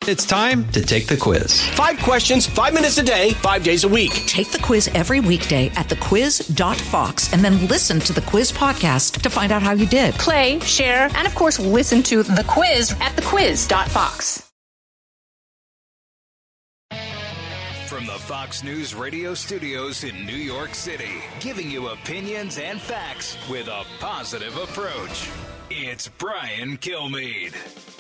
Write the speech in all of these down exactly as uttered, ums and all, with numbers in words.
It's time to take the quiz. Five questions, five minutes a day, five days a week. Take the quiz every weekday at the quiz dot fox and then listen to the quiz podcast to find out how you did. Play, share, and of course, listen to the quiz at the quiz dot fox. From the Fox News radio studios in New York City, giving you opinions and facts with a positive approach. It's Brian Kilmeade.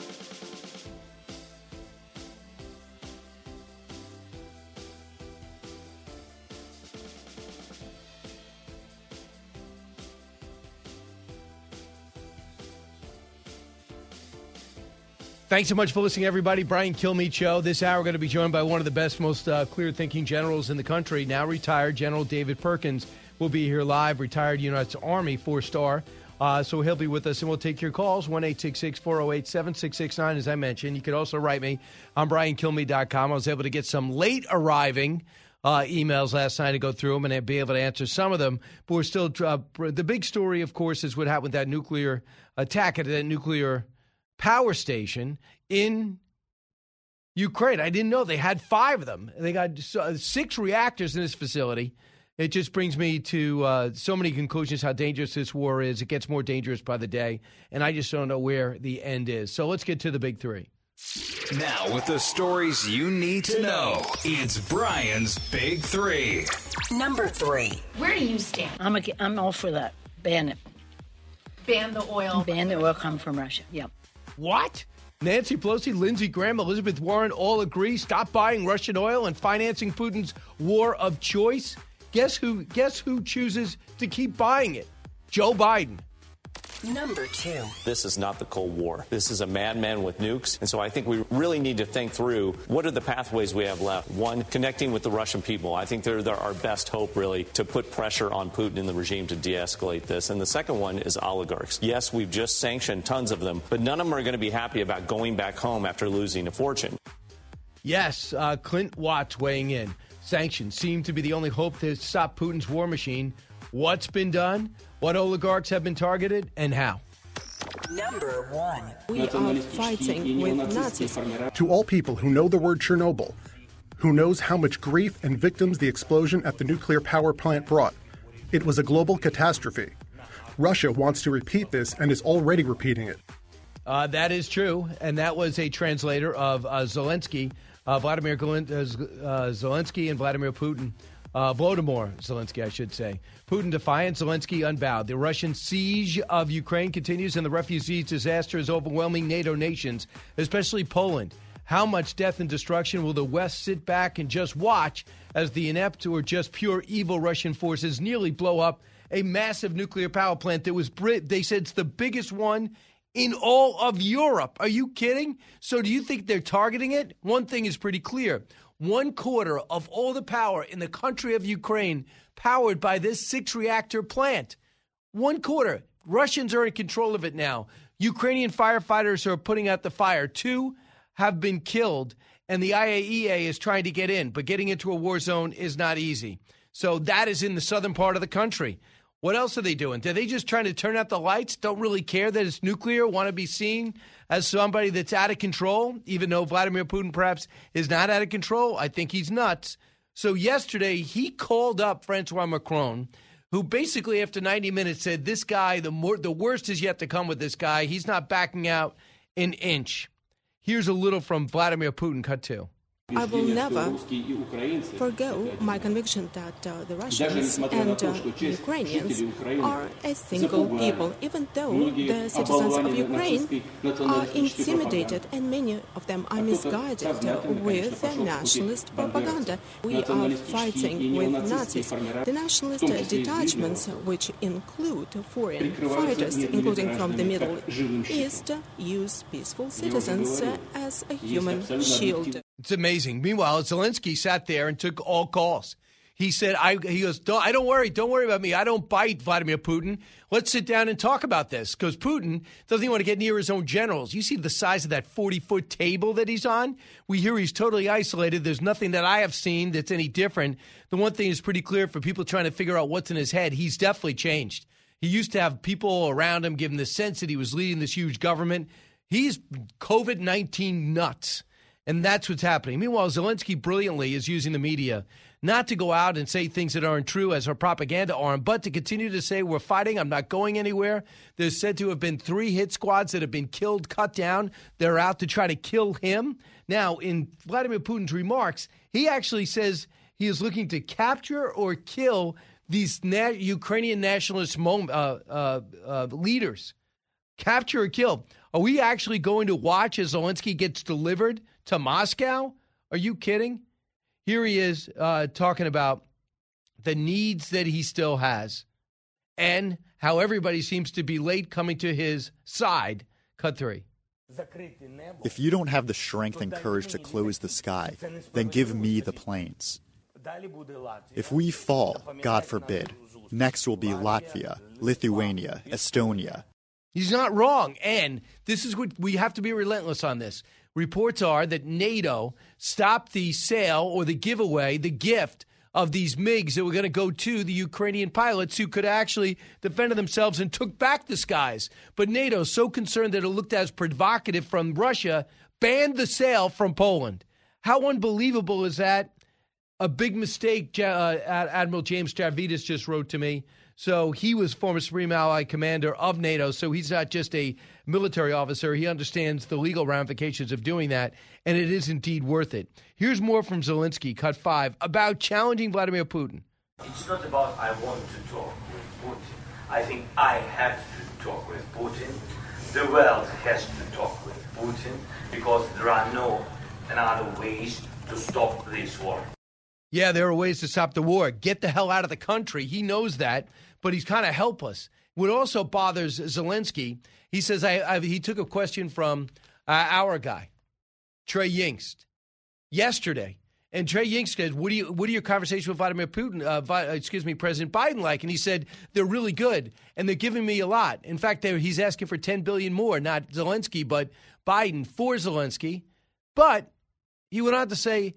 Thanks so much for listening, everybody. Brian Kilmeade Show. This hour, we're going to be joined by one of the best, most uh, clear-thinking generals in the country, now retired General David Perkins will be here live, retired United States Army, four-star. Uh, so he'll be with us, and we'll take your calls, one eight six six, four oh eight, seven six six nine, as I mentioned. You could also write me on brian kilmeade dot com. I was able to get some late-arriving uh, emails last night to go through them and be able to answer some of them. But we're still uh, – the big story, of course, is what happened with that nuclear attack at that nuclear – power station in Ukraine. I didn't know they had five of them. They got six reactors in this facility. It just brings me to uh, so many conclusions how dangerous this war is. It gets more dangerous by the day, and I just don't know where the end is. So let's get to the big three. Now with the stories you need to know, it's Brian's Big Three. Number three. Where do you stand? I'm a, I'm all for that. Ban it. Ban the oil. Ban the oil come from Russia. Yep. What? Nancy Pelosi, Lindsey Graham, Elizabeth Warren all agree stop buying Russian oil and financing Putin's war of choice. Guess who guess who chooses to keep buying it? Joe Biden. Number two. This is not the Cold War. This is a madman with nukes. And so I think we really need to think through what are the pathways we have left. One, connecting with the Russian people. I think they're, they're our best hope, really, to put pressure on Putin and the regime to de-escalate this. And the second one is oligarchs. Yes, we've just sanctioned tons of them, but none of them are going to be happy about going back home after losing a fortune. Yes, uh, Clint Watts weighing in. Sanctions seem to be the only hope to stop Putin's war machine. What's been done? What oligarchs have been targeted, and how? Number one. We are fighting with Nazis. To all people who know the word Chernobyl, who knows how much grief and victims the explosion at the nuclear power plant brought, it was a global catastrophe. Russia wants to repeat this and is already repeating it. Uh, that is true, and that was a translator of uh, Zelensky, uh, Vladimir Zelensky and Vladimir Putin. Uh, Volodymyr Zelensky, I should say. Putin defiant, Zelensky unbowed. The Russian siege of Ukraine continues, and the refugee disaster is overwhelming NATO nations, especially Poland. How much death and destruction will the West sit back and just watch as the inept or just pure evil Russian forces nearly blow up a massive nuclear power plant that was, they said it's the biggest one in all of Europe? Are you kidding? So do you think they're targeting it? One thing is pretty clear. One quarter of all the power in the country of Ukraine powered by this six-reactor plant. One quarter. Russians are in control of it now. Ukrainian firefighters are putting out the fire. Two have been killed, and the I A E A is trying to get in. But getting into a war zone is not easy. So that is in the southern part of the country. What else are they doing? Are they just trying to turn out the lights, don't really care that it's nuclear, want to be seen as somebody that's out of control, even though Vladimir Putin perhaps is not out of control? I think he's nuts. So yesterday, he called up Francois Macron, who basically after ninety minutes said, this guy, the more, the worst is yet to come with this guy. He's not backing out an inch. Here's a little from Vladimir Putin, cut two. I will never forgo my conviction that uh, the Russians and uh, Ukrainians are a single people, even though the citizens of Ukraine are intimidated and many of them are misguided uh, with uh, nationalist propaganda. We are fighting with Nazis. The nationalist uh, detachments, which include foreign fighters, including from the Middle East, use peaceful citizens uh, as a human shield. It's amazing. Meanwhile, Zelensky sat there and took all calls. He said, I, he goes, don't, I don't worry. Don't worry about me. I don't bite Vladimir Putin. Let's sit down and talk about this, because Putin doesn't even want to get near his own generals. You see the size of that forty-foot table that he's on? We hear he's totally isolated. There's nothing that I have seen that's any different. The one thing is pretty clear for people trying to figure out what's in his head. He's definitely changed. He used to have people around him give him the sense that he was leading this huge government. He's COVID nineteen nuts. And that's what's happening. Meanwhile, Zelensky brilliantly is using the media not to go out and say things that aren't true as her propaganda arm, but to continue to say, we're fighting, I'm not going anywhere. There's said to have been three hit squads that have been killed, cut down. They're out to try to kill him. Now, in Vladimir Putin's remarks, he actually says he is looking to capture or kill these na- Ukrainian nationalist mom- uh, uh, uh, leaders. Capture or kill. Are we actually going to watch as Zelensky gets delivered to Moscow? Are you kidding? Here he is uh, talking about the needs that he still has and how everybody seems to be late coming to his side. Cut three. If you don't have the strength and courage to close the sky, then give me the planes. If we fall, God forbid, next will be Latvia, Lithuania, Estonia. He's not wrong. And this is what we have to be relentless on this. Reports are that NATO stopped the sale or the giveaway, the gift of these MiGs that were going to go to the Ukrainian pilots who could actually defend themselves and took back the skies. But NATO, so concerned that it looked as provocative from Russia, banned the sale from Poland. How unbelievable is that? A big mistake, uh, Admiral James Stavridis just wrote to me. So he was former Supreme Allied Commander of NATO, so he's not just a military officer. He understands the legal ramifications of doing that, and it is indeed worth it. Here's more from Zelensky, cut five, about challenging Vladimir Putin. It's not about I want to talk with Putin. I think I have to talk with Putin. The world has to talk with Putin because there are no other ways to stop this war. Yeah, there are ways to stop the war. Get the hell out of the country. He knows that, but he's kind of helpless. What also bothers Zelensky, he says, I, I, he took a question from uh, our guy, Trey Yingst, yesterday. And Trey Yingst said, what, do you, what are your conversations with Vladimir Putin, uh, Vi, excuse me, President Biden like? And he said, they're really good, and they're giving me a lot. In fact, he's asking for ten billion dollars more, not Zelensky, but Biden for Zelensky. But he went on to say,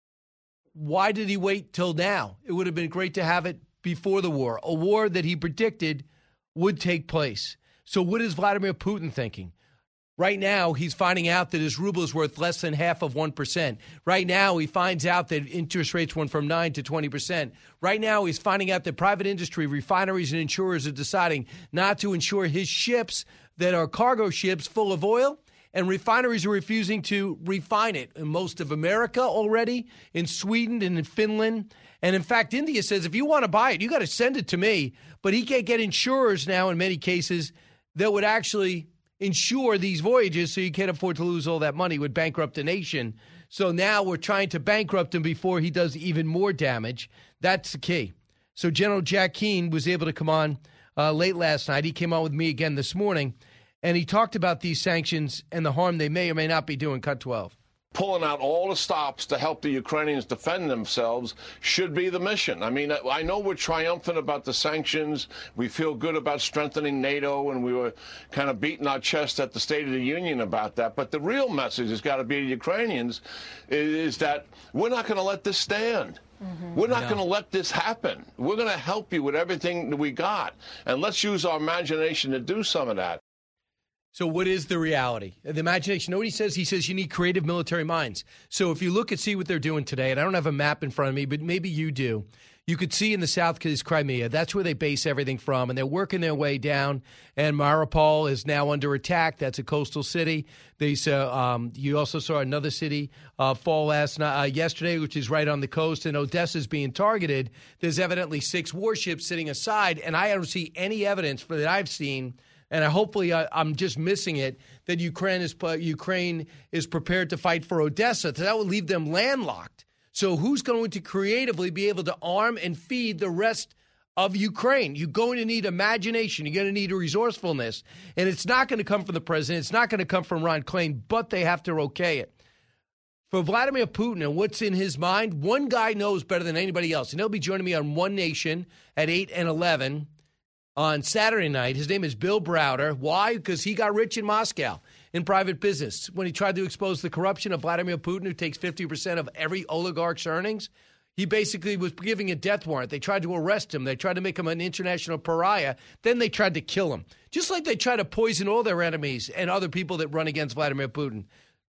why did he wait till now? It would have been great to have it before the war, a war that he predicted would take place. So what is Vladimir Putin thinking? Right now, he's finding out that his ruble is worth less than half of one percent. Right now, he finds out that interest rates went from nine to twenty percent. Right now, he's finding out that private industry, refineries, and insurers are deciding not to insure his ships that are cargo ships full of oil. And refineries are refusing to refine it in most of America already, in Sweden and in Finland. And in fact, India says, if you want to buy it, you got to send it to me. But he can't get insurers now in many cases that would actually insure these voyages, so you can't afford to lose all that money, would bankrupt the nation. So now we're trying to bankrupt him before he does even more damage. That's the key. So General Jack Keane was able to come on uh, late last night. He came on with me again this morning. And he talked about these sanctions and the harm they may or may not be doing. Cut twelve. Pulling out all the stops to help the Ukrainians defend themselves should be the mission. I mean, I know we're triumphant about the sanctions. We feel good about strengthening NATO, and we were kind of beating our chest at the State of the Union about that. But the real message has got to be to Ukrainians is that we're not going to let this stand. Mm-hmm. We're not no. going to let this happen. We're going to help you with everything that we got. And let's use our imagination to do some of that. So what is the reality? The imagination. You know what he says? He says you need creative military minds. So if you look and see what they're doing today, and I don't have a map in front of me, but maybe you do, you could see in the south is Crimea. That's where they base everything from, and they're working their way down. And Mariupol is now under attack. That's a coastal city. They uh, um, you also saw another city uh, fall last night, uh, yesterday, which is right on the coast, and Odessa is being targeted. There's evidently six warships sitting aside, and I don't see any evidence for that I've seen. And I, hopefully I, I'm just missing it, that Ukraine is Ukraine is prepared to fight for Odessa. So that would leave them landlocked. So who's going to creatively be able to arm and feed the rest of Ukraine? You're going to need imagination. You're going to need resourcefulness. And it's not going to come from the president. It's not going to come from Ron Klain, but they have to okay it. For Vladimir Putin and what's in his mind, one guy knows better than anybody else. And he'll be joining me on One Nation at eight and eleven. On Saturday night. His name is Bill Browder. Why? Because he got rich in Moscow in private business. When he tried to expose the corruption of Vladimir Putin, who takes fifty percent of every oligarch's earnings, he basically was giving a death warrant. They tried to arrest him. They tried to make him an international pariah. Then they tried to kill him. Just like they try to poison all their enemies and other people that run against Vladimir Putin.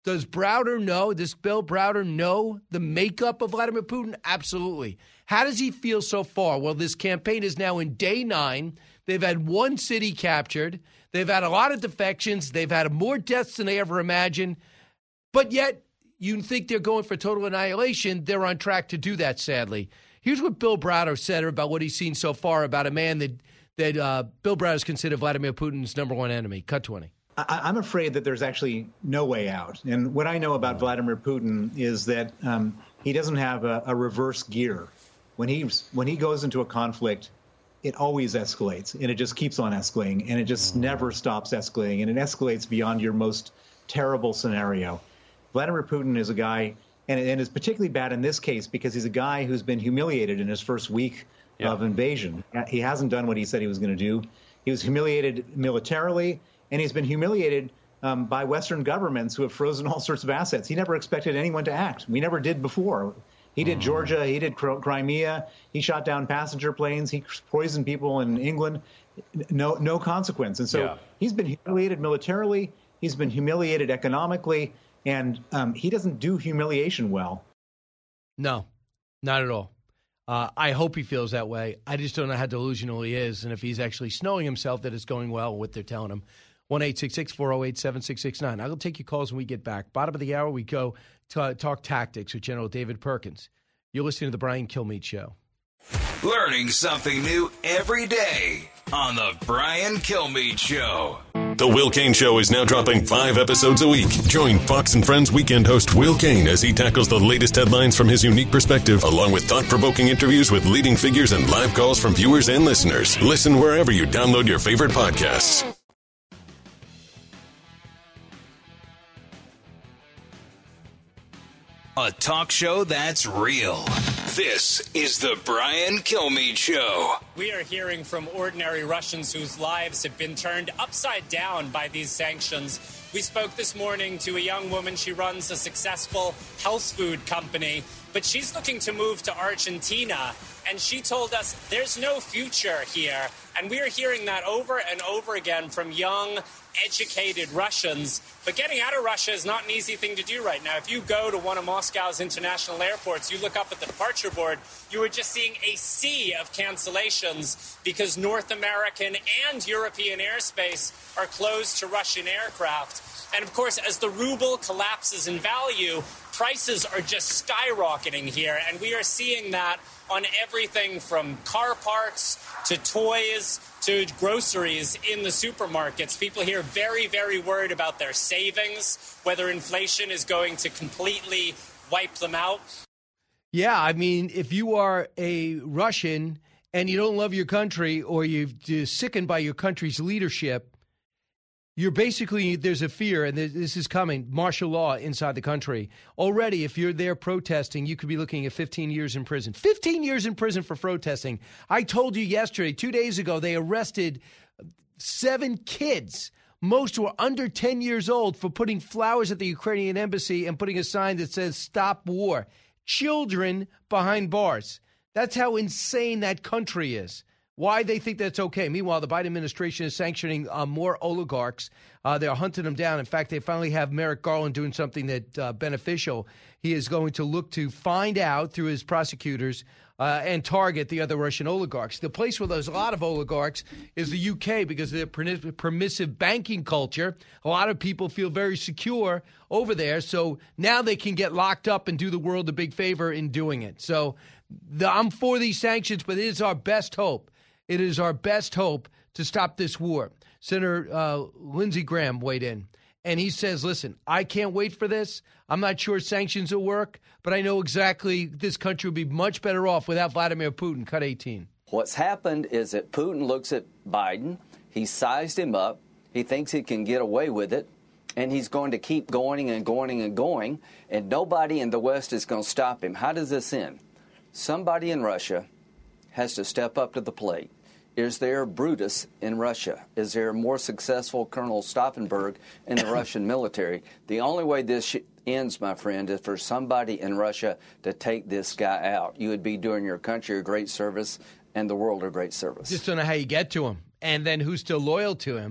Does Browder know, does Bill Browder know the makeup of Vladimir Putin? Absolutely. How does he feel so far? Well, this campaign is now in day nine. They've had one city captured. They've had a lot of defections. They've had more deaths than they ever imagined. But yet, you think they're going for total annihilation. They're on track to do that, sadly. Here's what Bill Browder said about what he's seen so far about a man that, that uh, Bill Browder's considered Vladimir Putin's number one enemy. Cut twenty. I, I'm afraid that there's actually no way out. And what I know about Vladimir Putin is that um, he doesn't have a, a reverse gear. When he's when he goes into a conflict, it always escalates, and it just keeps on escalating, and it just never stops escalating, and it escalates beyond your most terrible scenario. Vladimir Putin is a guy, and, and is particularly bad in this case because he's a guy who's been humiliated in his first week yeah. of invasion. He hasn't done what he said he was going to do. He was humiliated militarily, and he's been humiliated um, by Western governments who have frozen all sorts of assets. He never expected anyone to act. We never did before. He did Georgia. He did Crimea. He shot down passenger planes. He poisoned people in England. No, no consequence. And so yeah. he's been humiliated militarily. He's been humiliated economically, and um, he doesn't do humiliation well. No, not at all. Uh, I hope he feels that way. I just don't know how delusional he is, and if he's actually snowing himself that it's going well, what they're telling him. one eight six six, four oh eight, seven six six nine. I'll take your calls when we get back. Bottom of the hour, we go to talk tactics with General David Perkins. You're listening to the Brian Kilmeade Show. Learning something new every day on the Brian Kilmeade Show. The Will Cain Show is now dropping five episodes a week. Join Fox and Friends weekend host Will Cain as he tackles the latest headlines from his unique perspective, along with thought-provoking interviews with leading figures and live calls from viewers and listeners. Listen wherever you download your favorite podcasts. A talk show that's real. This is the Brian Kilmeade Show. We are hearing from ordinary Russians whose lives have been turned upside down by these sanctions. We spoke this morning to a young woman. She runs a successful health food company, but she's looking to move to Argentina. And she told us there's no future here. And we are hearing that over and over again from young, educated Russians. But getting out of Russia is not an easy thing to do right now. If you go to one of Moscow's international airports, you look up at the departure board, you are just seeing a sea of cancellations because North American and European airspace are closed to Russian aircraft. And of course, as the ruble collapses in value, prices are just skyrocketing here. And we are seeing that on everything from car parts to toys to groceries in the supermarkets. People here very, very worried about their savings, whether inflation is going to completely wipe them out. Yeah, I mean, if you are a Russian and you don't love your country or you're sickened by your country's leadership, you're basically, there's a fear, and this is coming, martial law inside the country. Already, if you're there protesting, you could be looking at fifteen years in prison. fifteen years in prison for protesting. I told you yesterday, two days ago, they arrested seven kids. Most were under ten years old for putting flowers at the Ukrainian embassy and putting a sign that says, "Stop war." Children behind bars. That's how insane that country is. Why they think that's okay. Meanwhile, the Biden administration is sanctioning uh, more oligarchs. Uh, they're hunting them down. In fact, they finally have Merrick Garland doing something that uh, beneficial. He is going to look to find out through his prosecutors uh, and target the other Russian oligarchs. The place where there's a lot of oligarchs is the U K because of their permissive banking culture. A lot of people feel very secure over there. So now they can get locked up and do the world a big favor in doing it. So the, I'm for these sanctions, but it is our best hope. It is our best hope to stop this war. Senator uh, Lindsey Graham weighed in, and he says, listen, I can't wait for this. I'm not sure sanctions will work, but I know exactly this country would be much better off without Vladimir Putin. Cut eighteen. What's happened is that Putin looks at Biden. He sized him up. He thinks he can get away with it, and he's going to keep going and going and going, and nobody in the West is going to stop him. How does this end? Somebody in Russia has to step up to the plate. Is there Brutus in Russia? Is there a more successful Colonel Stauffenberg in the Russian military? The only way this sh- ends, my friend, is for somebody in Russia to take this guy out. You would be doing your country a great service and the world a great service. Just don't know how you get to him. And then who's still loyal to him?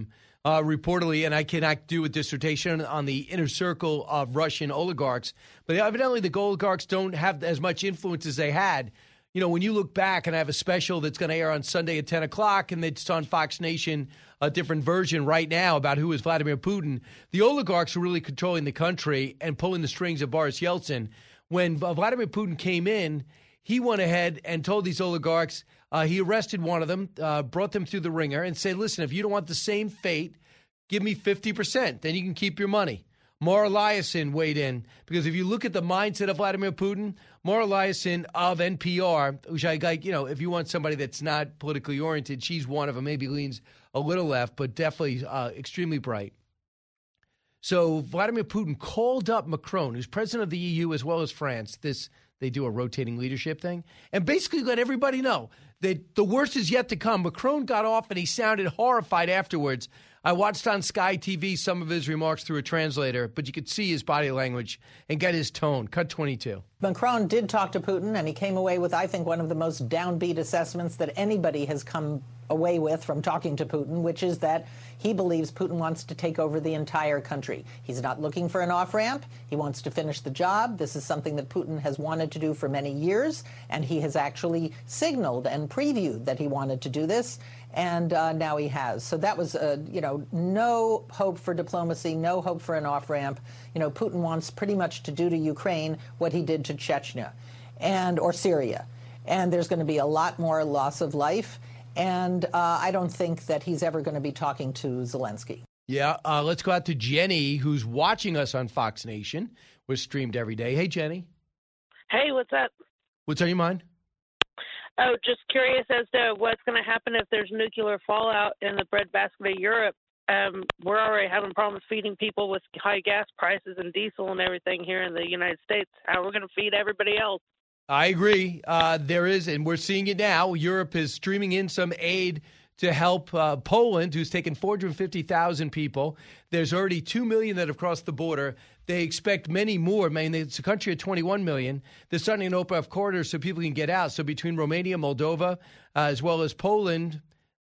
uh, reportedly, and I cannot do a dissertation on the inner circle of Russian oligarchs, but evidently the oligarchs don't have as much influence as they had. You know, when you look back, and I have a special that's going to air on Sunday at ten o'clock, and it's on Fox Nation, a different version right now about who is Vladimir Putin. The oligarchs are really controlling the country and pulling the strings of Boris Yeltsin. When Vladimir Putin came in, he went ahead and told these oligarchs, uh, he arrested one of them, uh, brought them through the ringer, and said, listen, if you don't want the same fate, give me fifty percent. Then you can keep your money. Maura Liasson weighed in, because if you look at the mindset of Vladimir Putin, Maura Liasson of N P R, which I like, you know, if you want somebody that's not politically oriented, she's one of them, maybe leans a little left, but definitely uh, extremely bright. So Vladimir Putin called up Macron, who's president of the E U as well as France. This They do a rotating leadership thing, and basically let everybody know that the worst is yet to come. Macron got off, and he sounded horrified afterwards. I watched on Sky T V some of his remarks through a translator, but you could see his body language and get his tone. Cut twenty-two. Macron did talk to Putin, and he came away with, I think, one of the most downbeat assessments that anybody has come away with from talking to Putin, which is that he believes Putin wants to take over the entire country. He's not looking for an off-ramp. He wants to finish the job. This is something that Putin has wanted to do for many years, and he has actually signaled and previewed that he wanted to do this, and uh, now he has. So that was, uh, you know, no hope for diplomacy, no hope for an off-ramp. You know, Putin wants pretty much to do to Ukraine what he did to Chechnya and or Syria. And there's going to be a lot more loss of life. And uh, I don't think that he's ever going to be talking to Zelensky. Yeah, uh, let's go out to Jenny, who's watching us on Fox Nation. We're streamed every day. Hey, Jenny. Hey, what's up? What's on your mind? Oh, just curious as to what's going to happen if there's nuclear fallout in the breadbasket of Europe. Um, we're already having problems feeding people with high gas prices and diesel and everything here in the United States. How are we going to feed everybody else? I agree. Uh, there is, and we're seeing it now. Europe is streaming in some aid to help uh, Poland, who's taken four hundred fifty thousand people. There's already two million that have crossed the border. They expect many more. I mean, it's a country of twenty-one million. They're starting to open up corridors so people can get out. So between Romania, Moldova, uh, as well as Poland,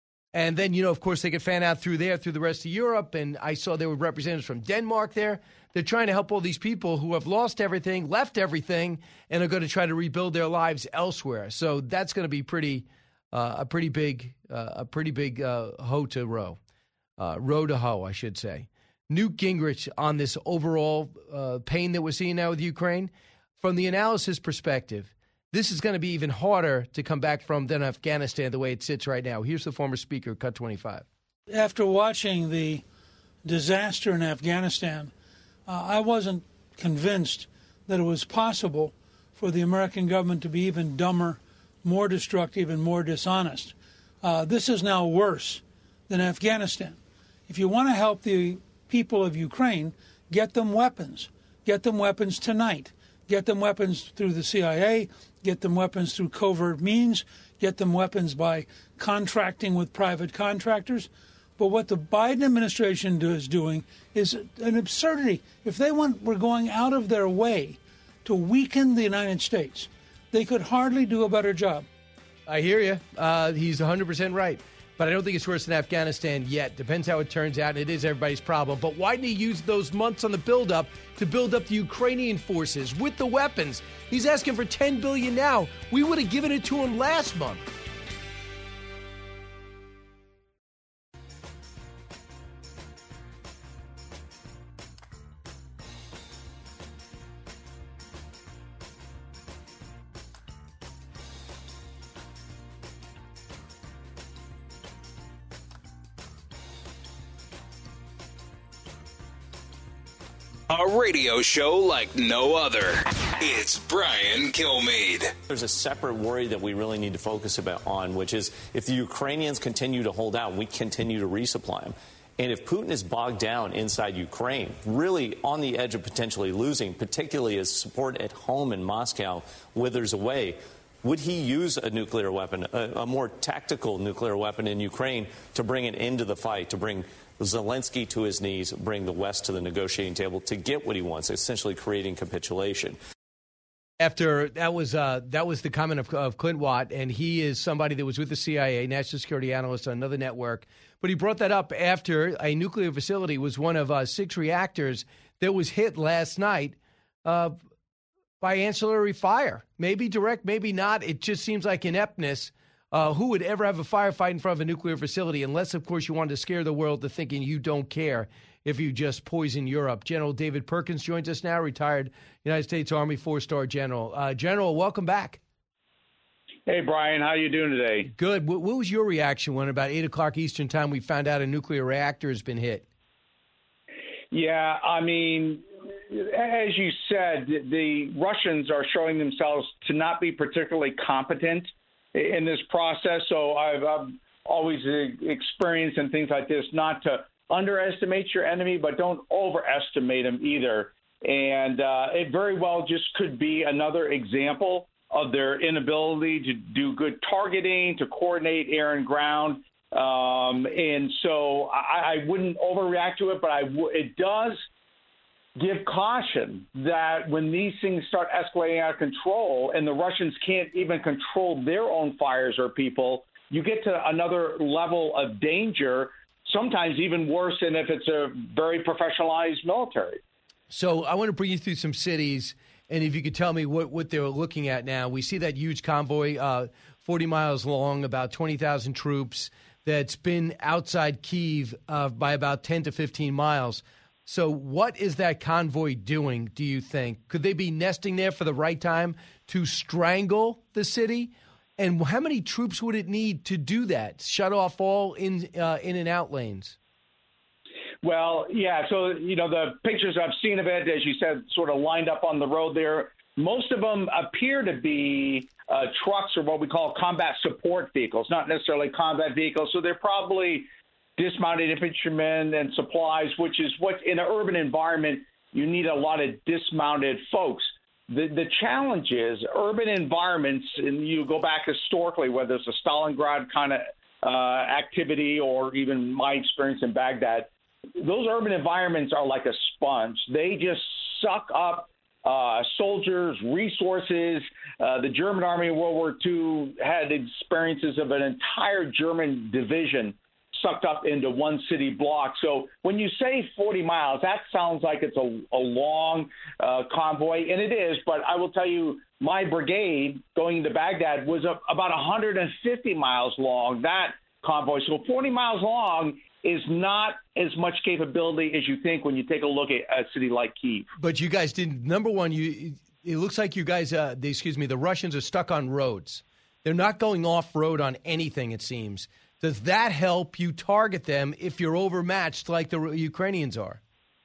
and then, you know, of course, they could fan out through there, through the rest of Europe. And I saw there were representatives from Denmark there. They're trying to help all these people who have lost everything, left everything, and are going to try to rebuild their lives elsewhere. So that's going to be pretty, uh, a pretty big, uh, a pretty big uh, hoe to row, uh, row to hoe, I should say. Newt Gingrich on this overall uh, pain that we're seeing now with Ukraine. From the analysis perspective, this is going to be even harder to come back from than Afghanistan the way it sits right now. Here's the former speaker, cut twenty-five. After watching the disaster in Afghanistan, Uh, I wasn't convinced that it was possible for the American government to be even dumber, more destructive, and more dishonest. Uh, this is now worse than Afghanistan. If you want to help the people of Ukraine, get them weapons. Get them weapons tonight. Get them weapons through the C I A. Get them weapons through covert means. Get them weapons by contracting with private contractors. But what the Biden administration do, is doing is an absurdity. If they want, were going out of their way to weaken the United States, they could hardly do a better job. I hear you. Uh, he's one hundred percent right. But I don't think it's worse than Afghanistan yet. Depends how it turns out, and it is everybody's problem. But why didn't he use those months on the buildup to build up the Ukrainian forces with the weapons? He's asking for ten billion dollars now. We would have given it to him last month. A radio show like no other. It's Brian Kilmeade. There's a separate worry that we really need to focus about on, which is if the Ukrainians continue to hold out, we continue to resupply them. And if Putin is bogged down inside Ukraine, really on the edge of potentially losing, particularly as support at home in Moscow withers away, would he use a nuclear weapon, a, a more tactical nuclear weapon in Ukraine to bring an end to the fight, to bring Zelensky to his knees, bring the West to the negotiating table to get what he wants, essentially creating capitulation? After that was uh, that was the comment of, of Clint Watt, and he is somebody that was with the C I A, national security analyst on another network. But he brought that up after a nuclear facility was one of uh, six reactors that was hit last night uh, by ancillary fire. Maybe direct, maybe not. It just seems like ineptness. Uh, who would ever have a firefight in front of a nuclear facility, unless, of course, you wanted to scare the world to thinking you don't care if you just poison Europe? General David Perkins joins us now, retired United States Army four-star general. Uh, General, welcome back. Hey, Brian, how you doing today? Good. What, what was your reaction when about eight o'clock Eastern time we found out a nuclear reactor has been hit? Yeah, I mean, as you said, the Russians are showing themselves to not be particularly competent in this process. So I've, I've always experienced in things like this not to underestimate your enemy, but don't overestimate them either. And uh, it very well just could be another example of their inability to do good targeting, to coordinate air and ground. Um, and so I, I wouldn't overreact to it, but I w- it does give caution that when these things start escalating out of control and the Russians can't even control their own fires or people, you get to another level of danger, sometimes even worse than if it's a very professionalized military. So I want to bring you through some cities, and if you could tell me what, what they're looking at now. We see that huge convoy, uh, forty miles long, about twenty thousand troops, that's been outside Kyiv uh, by about ten to fifteen miles. So what is that convoy doing, do you think? Could they be nesting there for the right time to strangle the city? And how many troops would it need to do that, shut off all in uh, in and out lanes? Well, yeah, so, you know, the pictures I've seen of it, as you said, sort of lined up on the road there, most of them appear to be uh, trucks or what we call combat support vehicles, not necessarily combat vehicles. So they're probably dismounted infantrymen and supplies, which is what in an urban environment, you need a lot of dismounted folks. The the challenge is urban environments, and you go back historically, whether it's a Stalingrad kind of uh, activity or even my experience in Baghdad, those urban environments are like a sponge. They just suck up uh, soldiers, resources. Uh, the German army in World War Two had experiences of an entire German division sucked up into one city block. So when you say forty miles, that sounds like it's a, a long uh, convoy, and it is. But I will tell you, my brigade going into Baghdad was a, about one hundred fifty miles long, that convoy. So forty miles long is not as much capability as you think when you take a look at a city like Kyiv. But you guys didn't. Number one, you it looks like you guys, uh, the, excuse me, the Russians are stuck on roads. They're not going off-road on anything, it seems. Does that help you target them if you're overmatched like the Ukrainians are?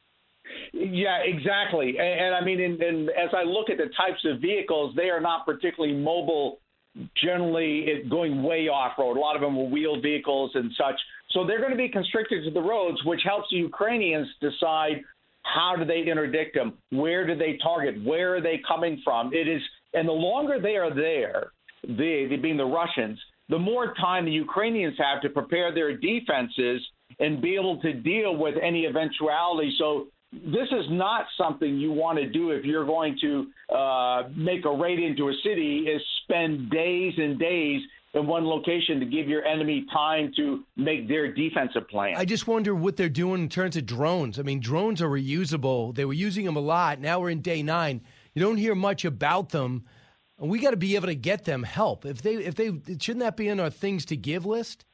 Yeah, exactly. And, and I mean, and, and as I look at the types of vehicles, they are not particularly mobile, generally it going way off-road. A lot of them are wheeled vehicles and such. So they're going to be constricted to the roads, which helps the Ukrainians decide how do they interdict them, where do they target, where are they coming from. It is, and the longer they are there, they, they being the Russians, the more time the Ukrainians have to prepare their defenses and be able to deal with any eventuality. So this is not something you want to do if you're going to uh, make a raid into a city, is spend days and days in one location to give your enemy time to make their defensive plan. I just wonder what they're doing in terms of drones. I mean, drones are reusable. They were using them a lot. Now we're in day nine. You don't hear much about them. And we got to be able to get them help. If they, if they, shouldn't that be in our things to give list?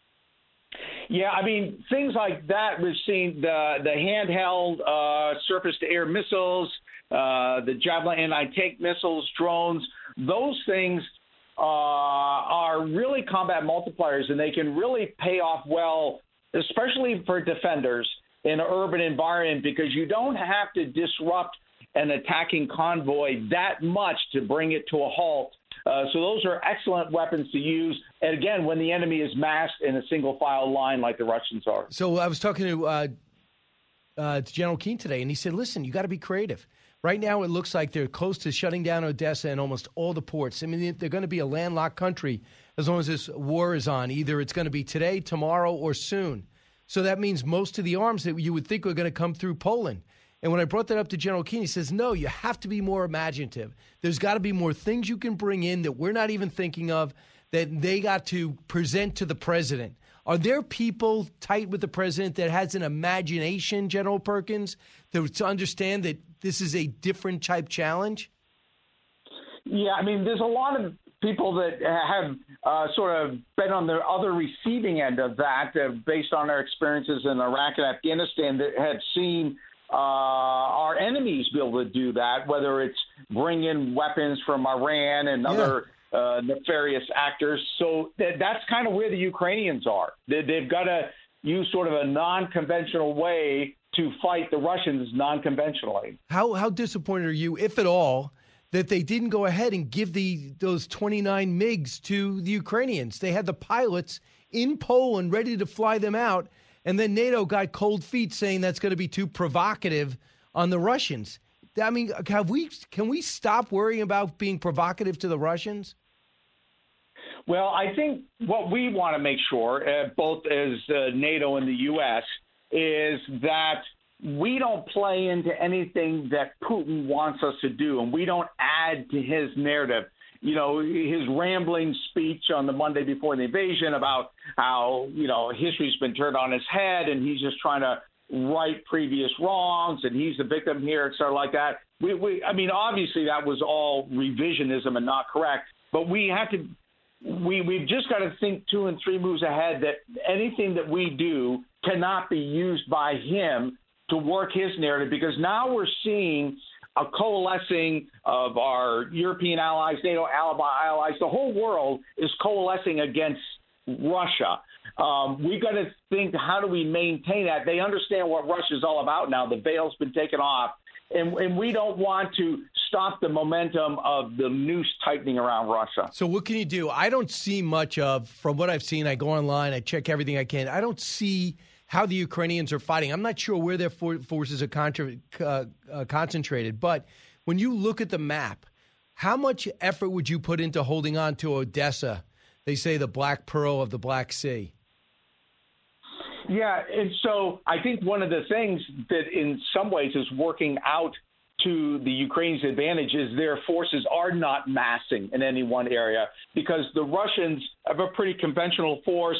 Yeah, I mean, things like that. We've seen the the handheld uh, surface-to-air missiles, uh, the Javelin anti-tank missiles, drones. Those things uh, are really combat multipliers, and they can really pay off well, especially for defenders in an urban environment, because you don't have to disrupt an attacking convoy that much to bring it to a halt. Uh, so those are excellent weapons to use. And again, when the enemy is massed in a single file line like the Russians are. So I was talking to, uh, uh, to General Keane today, and he said, listen, you got to be creative. Right now, it looks like they're close to shutting down Odessa and almost all the ports. I mean, they're going to be a landlocked country as long as this war is on. Either it's going to be today, tomorrow, or soon. So that means most of the arms that you would think are going to come through Poland. And when I brought that up to General Keane, he says, no, you have to be more imaginative. There's got to be more things you can bring in that we're not even thinking of that they got to present to the president. Are there people tight with the president that has an imagination, General Perkins, to, to understand that this is a different type challenge? Yeah, I mean, there's a lot of people that have uh, sort of been on the other receiving end of that uh, based on their experiences in Iraq and Afghanistan that have seen uh, our enemies be able to do that, whether it's bring in weapons from Iran and yeah. other uh, nefarious actors. So th- that's kind of where the Ukrainians are. They- they've got to use sort of a non-conventional way to fight the Russians non-conventionally. How how disappointed are you, if at all, that they didn't go ahead and give the those twenty-nine MiGs to the Ukrainians? They had the pilots in Poland ready to fly them out, and then NATO got cold feet saying that's going to be too provocative on the Russians. I mean, have we can we stop worrying about being provocative to the Russians? Well, I think what we want to make sure, uh, both as uh, NATO and the U S, is that we don't play into anything that Putin wants us to do, and we don't add to his narrative. You know, his rambling speech on the Monday before the invasion about how, you know, history's been turned on his head and he's just trying to right previous wrongs and he's the victim here, et cetera, like that. We, we, I mean, obviously that was all revisionism and not correct, but we have to we, we've just got to think two and three moves ahead that anything that we do cannot be used by him to work his narrative, because now we're seeing a coalescing of our European allies, NATO allies. The whole world is coalescing against Russia. Um, we've got to think, how do we maintain that? They understand what Russia's all about now. The veil's been taken off. And, and we don't want to stop the momentum of the noose tightening around Russia. So what can you do? I don't see much of, from what I've seen, I go online, I check everything I can. I don't see how the Ukrainians are fighting. I'm not sure where their for- forces are contra- uh, uh, concentrated. But when you look at the map, how much effort would you put into holding on to Odessa? They say the Black Pearl of the Black Sea. Yeah, and so I think one of the things that in some ways is working out to the Ukrainians' advantage is their forces are not massing in any one area, because the Russians have a pretty conventional force.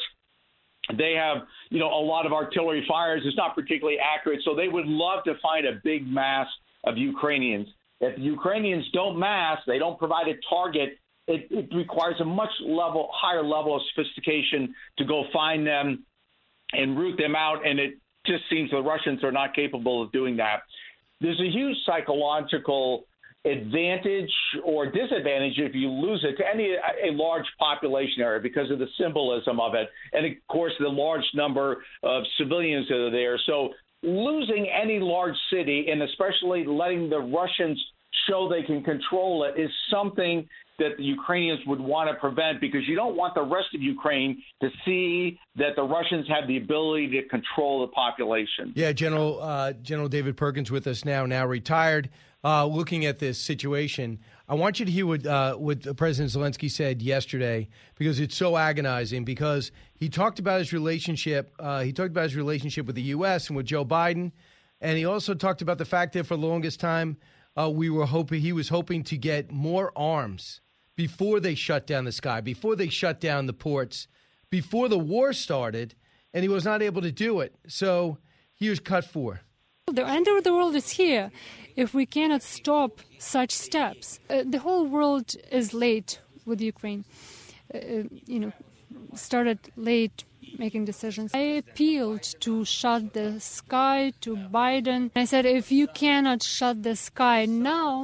They have, you know, a lot of artillery fires. It's not particularly accurate, so they would love to find a big mass of Ukrainians. If the Ukrainians don't mass, they don't provide a target, it, it requires a much level, higher level of sophistication to go find them and root them out, and it just seems the Russians are not capable of doing that. There's a huge psychological advantage or disadvantage if you lose it to any a large population area because of the symbolism of it, and of course the large number of civilians that are there. So losing any large city, and especially letting the Russians show they can control it, is something that the Ukrainians would want to prevent, because you don't want the rest of Ukraine to see that the Russians have the ability to control the population. Yeah, General uh, General David Perkins with us now, now retired, uh, looking at this situation. I want you to hear what, uh, what President Zelensky said yesterday, because it's so agonizing, because he talked about his relationship. Uh, he talked about his relationship with the U S and with Joe Biden, and he also talked about the fact that for the longest time uh, we were hoping he was hoping to get more arms before they shut down the sky, before they shut down the ports, before the war started, and he was not able to do it. So here's cut four. The end of the world is here if we cannot stop such steps. Uh, the whole world is late with Ukraine. Uh, you know, started late making decisions. I appealed to shut the sky to Biden. I said, if you cannot shut the sky now,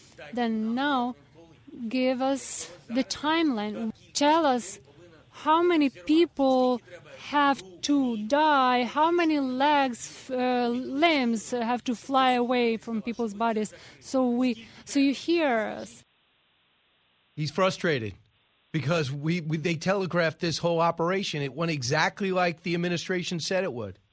then now give us the timeline. Tell us how many people have to die, how many legs, uh, limbs have to fly away from people's bodies, so we, so you hear us. He's frustrated because we, we they telegraphed this whole operation. It went exactly like the administration said it would.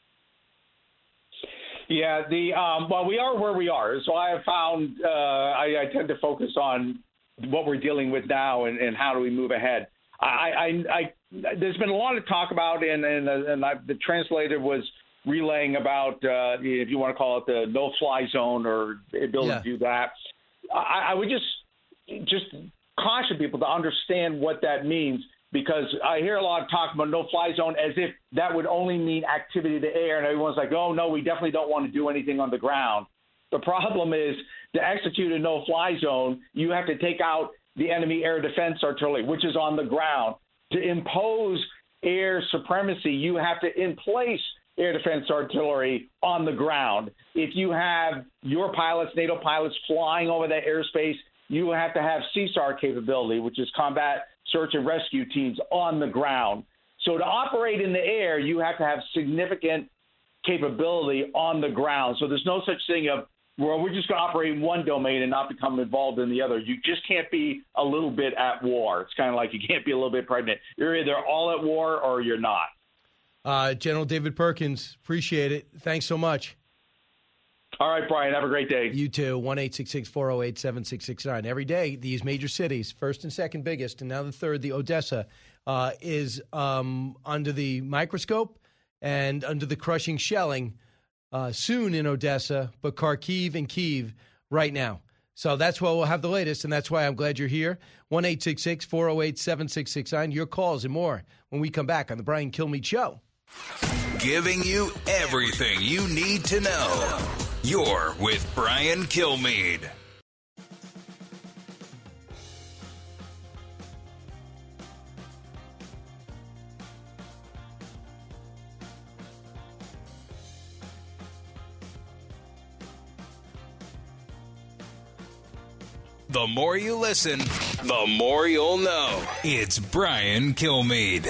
Yeah, the um, well, we are where we are. So I have found uh, I, I tend to focus on what we're dealing with now and, and how do we move ahead. I, I, I, there's been a lot of talk about, and and, and I, the translator was relaying about, uh, if you want to call it the no-fly zone or the ability Yeah. to do that. I, I would just just caution people to understand what that means, because I hear a lot of talk about no-fly zone as if that would only mean activity in the air, and everyone's like, oh, no, we definitely don't want to do anything on the ground. The problem is, to execute a no-fly zone, you have to take out the enemy air defense artillery, which is on the ground. To impose air supremacy, you have to in place air defense artillery on the ground. If you have your pilots, NATO pilots, flying over that airspace, you have to have C SAR capability, which is combat search and rescue teams on the ground. So to operate in the air, you have to have significant capability on the ground. So there's no such thing of, well, we're just going to operate in one domain and not become involved in the other. You just can't be a little bit at war. It's kind of like you can't be a little bit pregnant. You're either all at war or you're not. Uh, General David Perkins, appreciate it. Thanks so much. All right, Brian, have a great day. You too. one eight six six, four oh eight, seven six six nine. Every day, these major cities, first and second biggest, and now the third, the Odessa, uh, is um, under the microscope and under the crushing shelling uh, soon in Odessa, but Kharkiv and Kyiv right now. So that's why we'll have the latest, and that's why I'm glad you're here. one eight six six, four oh eight, seven six six nine. Your calls and more when we come back on the Brian Kilmeade Show. Giving you everything you need to know. You're with Brian Kilmeade. The more you listen, the more you'll know. It's Brian Kilmeade.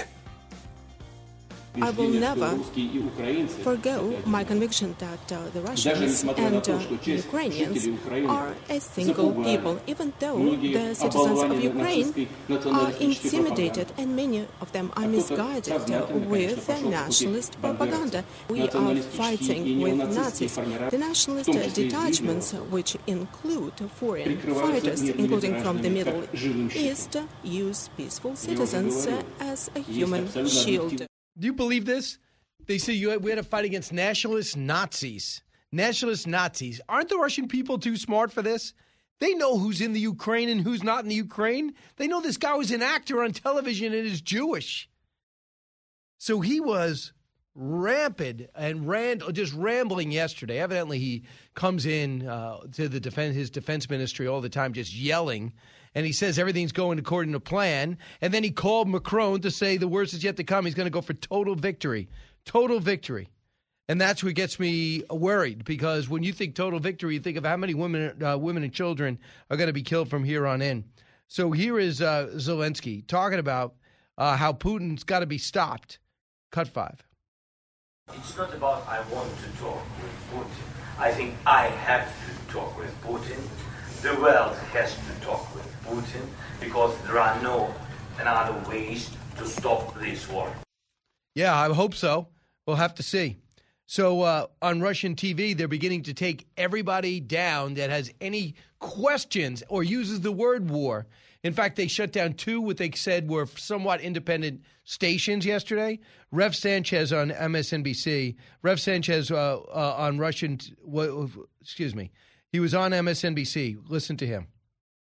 I will never forgo my conviction that uh, the Russians and uh, Ukrainians are a single people, even though the citizens of Ukraine are intimidated and many of them are misguided uh, with uh, nationalist propaganda. We are fighting with Nazis. The nationalist uh, detachments, which include foreign fighters, including from the Middle East, use peaceful citizens uh, as a human shield. Do you believe this? They say you we had to fight against nationalist Nazis. Nationalist Nazis. Aren't the Russian people too smart for this? They know who's in the Ukraine and who's not in the Ukraine. They know this guy was an actor on television and is Jewish. So he was rampant and ran, just rambling yesterday. Evidently, he comes in uh, to the defense, his defense ministry all the time, just yelling. And he says everything's going according to plan. And then he called Macron to say the worst is yet to come. He's going to go for total victory. Total victory. And that's what gets me worried, because when you think total victory, you think of how many women uh, women and children are going to be killed from here on in. So here is uh, Zelensky talking about uh, how Putin's got to be stopped. Cut five. It's not about I want to talk with Putin. I think I have to talk with Putin. The world has to talk with Putin, because there are no other ways to stop this war. Yeah, I hope so. We'll have to see. So uh, on Russian T V, they're beginning to take everybody down that has any questions or uses the word war. In fact, they shut down two what they said were somewhat independent stations yesterday. Rev Sanchez on M S N B C. Rev Sanchez uh, uh, on Russian, uh, excuse me. He was on M S N B C. Listen to him.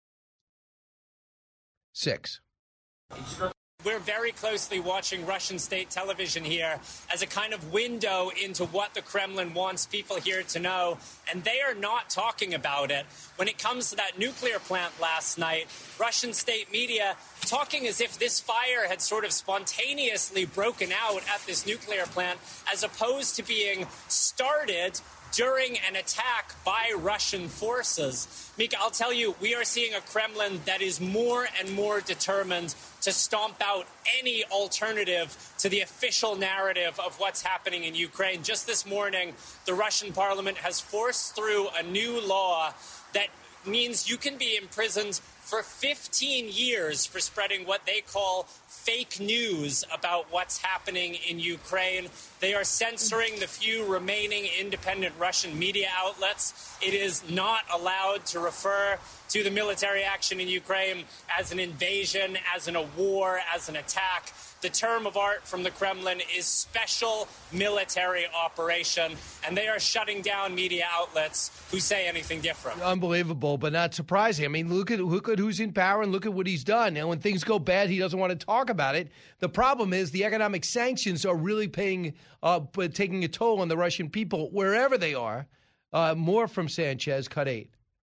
Six. We're very closely watching Russian state television here as a kind of window into what the Kremlin wants people here to know, and they are not talking about it. When it comes to that nuclear plant last night, Russian state media talking as if this fire had sort of spontaneously broken out at this nuclear plant, as opposed to being started during an attack by Russian forces. Mika, I'll tell you, we are seeing a Kremlin that is more and more determined to stomp out any alternative to the official narrative of what's happening in Ukraine. Just this morning, the Russian parliament has forced through a new law that means you can be imprisoned for fifteen years for spreading what they call fake news about what's happening in Ukraine. They are censoring the few remaining independent Russian media outlets. It is not allowed to refer to the military action in Ukraine as an invasion, as in a war, as an attack. The term of art from the Kremlin is special military operation, and they are shutting down media outlets who say anything different. Unbelievable, but not surprising. I mean, look at, look at who's in power and look at what he's done. And when things go bad, he doesn't want to talk about it. The problem is the economic sanctions are really paying, uh, taking a toll on the Russian people wherever they are. Uh, more from Sanchez, cut eight.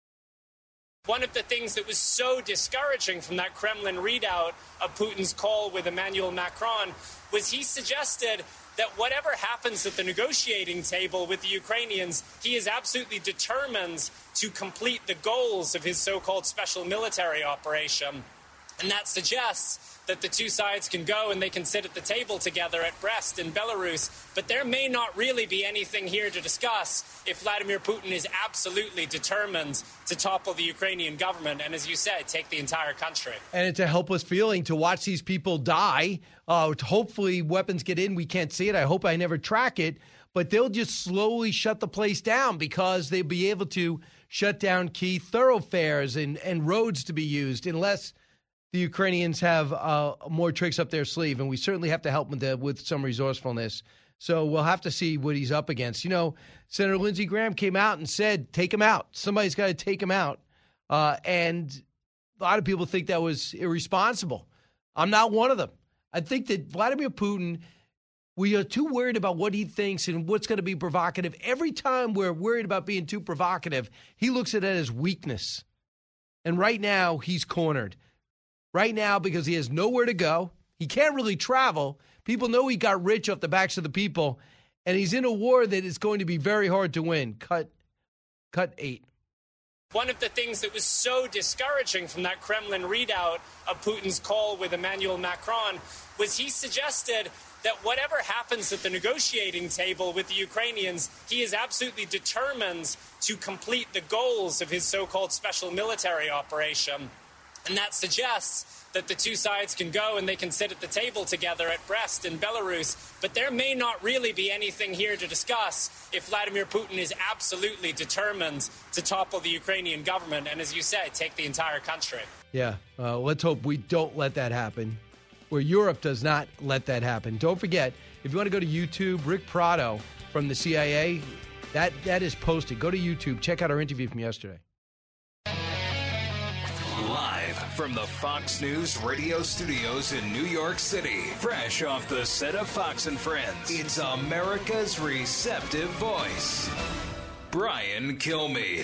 One of the things that was so discouraging from that Kremlin readout of Putin's call with Emmanuel Macron was he suggested that whatever happens at the negotiating table with the Ukrainians, he is absolutely determined to complete the goals of his so-called special military operation. And that suggests that the two sides can go and they can sit at the table together at Brest in Belarus. But there may not really be anything here to discuss if Vladimir Putin is absolutely determined to topple the Ukrainian government and, as you said, take the entire country. And it's a helpless feeling to watch these people die. Uh, hopefully weapons get in. We can't see it. I hope I never track it. But they'll just slowly shut the place down because they'll be able to shut down key thoroughfares and, and roads to be used unless the Ukrainians have uh, more tricks up their sleeve, and we certainly have to help with, the, with some resourcefulness. So we'll have to see what he's up against. You know, Senator Lindsey Graham came out and said, take him out. Somebody's got to take him out. Uh, and a lot of people think that was irresponsible. I'm not one of them. I think that Vladimir Putin, we are too worried about what he thinks and what's going to be provocative. Every time we're worried about being too provocative, he looks at it as weakness. And right now, he's cornered. Right now, because he has nowhere to go. He can't really travel. People know he got rich off the backs of the people. And he's in a war that is going to be very hard to win. Cut, cut eight. One of the things that was so discouraging from that Kremlin readout of Putin's call with Emmanuel Macron was he suggested that whatever happens at the negotiating table with the Ukrainians, he is absolutely determined to complete the goals of his so-called special military operation. And that suggests that the two sides can go and they can sit at the table together at Brest in Belarus. But there may not really be anything here to discuss if Vladimir Putin is absolutely determined to topple the Ukrainian government and, as you said, take the entire country. Yeah, uh, let's hope we don't let that happen, where Europe does not let that happen. Don't forget, if you want to go to YouTube, Rick Prado from the C I A, that, that is posted. Go to YouTube. Check out our interview from yesterday. Live from the Fox News radio studios in New York City, fresh off the set of Fox and Friends, it's America's receptive voice, Brian Kilmeade.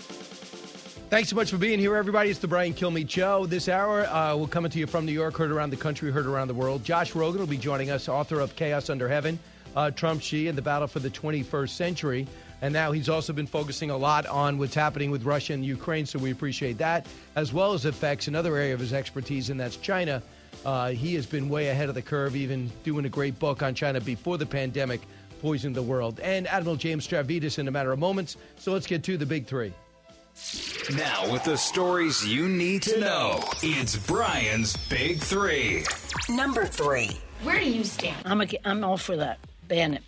Thanks so much for being here, everybody. It's the Brian Kilmeade Show. This hour, uh, we're coming to you from New York, heard around the country, heard around the world. Josh Rogan will be joining us, author of Chaos Under Heaven, uh, Trump, Xi, and the Battle for the twenty-first Century. And now he's also been focusing a lot on what's happening with Russia and Ukraine, so we appreciate that, as well as affects another area of his expertise, and that's China. Uh, he has been way ahead of the curve, even doing a great book on China before the pandemic poisoned the world. And Admiral James Stavridis in a matter of moments. So let's get to the big three. Now, with the stories you need to know, it's Brian's Big Three. Number three. Where do you stand? I'm, a, I'm all for that. Ban it.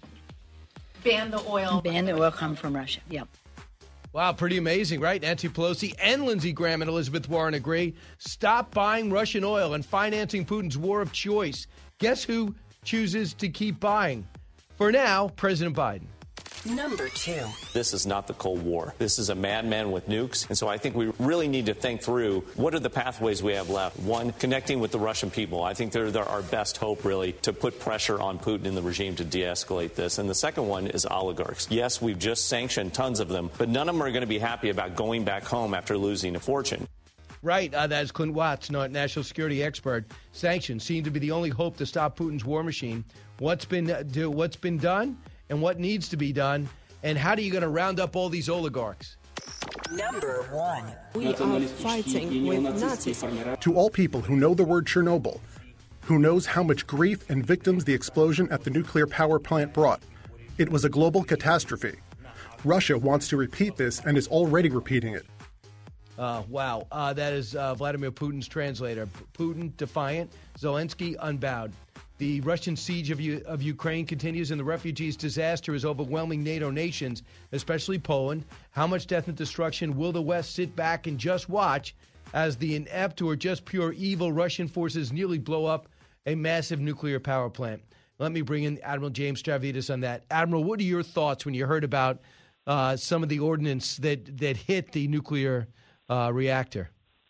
Ban the oil. Ban the oil come from Russia. Yep. Wow, pretty amazing, right? Nancy Pelosi and Lindsey Graham and Elizabeth Warren agree. Stop buying Russian oil and financing Putin's war of choice. Guess who chooses to keep buying? For now, President Biden. Number two. This is not the Cold War. This is a madman with nukes. And so I think we really need to think through what are the pathways we have left. One, connecting with the Russian people. I think they're, they're our best hope, really, to put pressure on Putin and the regime to de-escalate this. And the second one is oligarchs. Yes, we've just sanctioned tons of them, but none of them are going to be happy about going back home after losing a fortune. Right, uh, that's Clint Watts, national security expert. Sanctions seem to be the only hope to stop Putin's war machine. What's been uh, do, what's been done? And what needs to be done, and how are you going to round up all these oligarchs? Number one. We are fighting with Nazis. To all people who know the word Chernobyl, who knows how much grief and victims the explosion at the nuclear power plant brought, it was a global catastrophe. Russia wants to repeat this and is already repeating it. Uh, wow. Uh, that is uh, Vladimir Putin's translator. Putin defiant, Zelensky unbowed. The Russian siege of, U- of Ukraine continues, and the refugees' disaster is overwhelming NATO nations, especially Poland. How much death and destruction will the West sit back and just watch as the inept or just pure evil Russian forces nearly blow up a massive nuclear power plant? Let me bring in Admiral James Stavridis on that. Admiral, what are your thoughts when you heard about uh, some of the ordnance that, that hit the nuclear uh, reactor?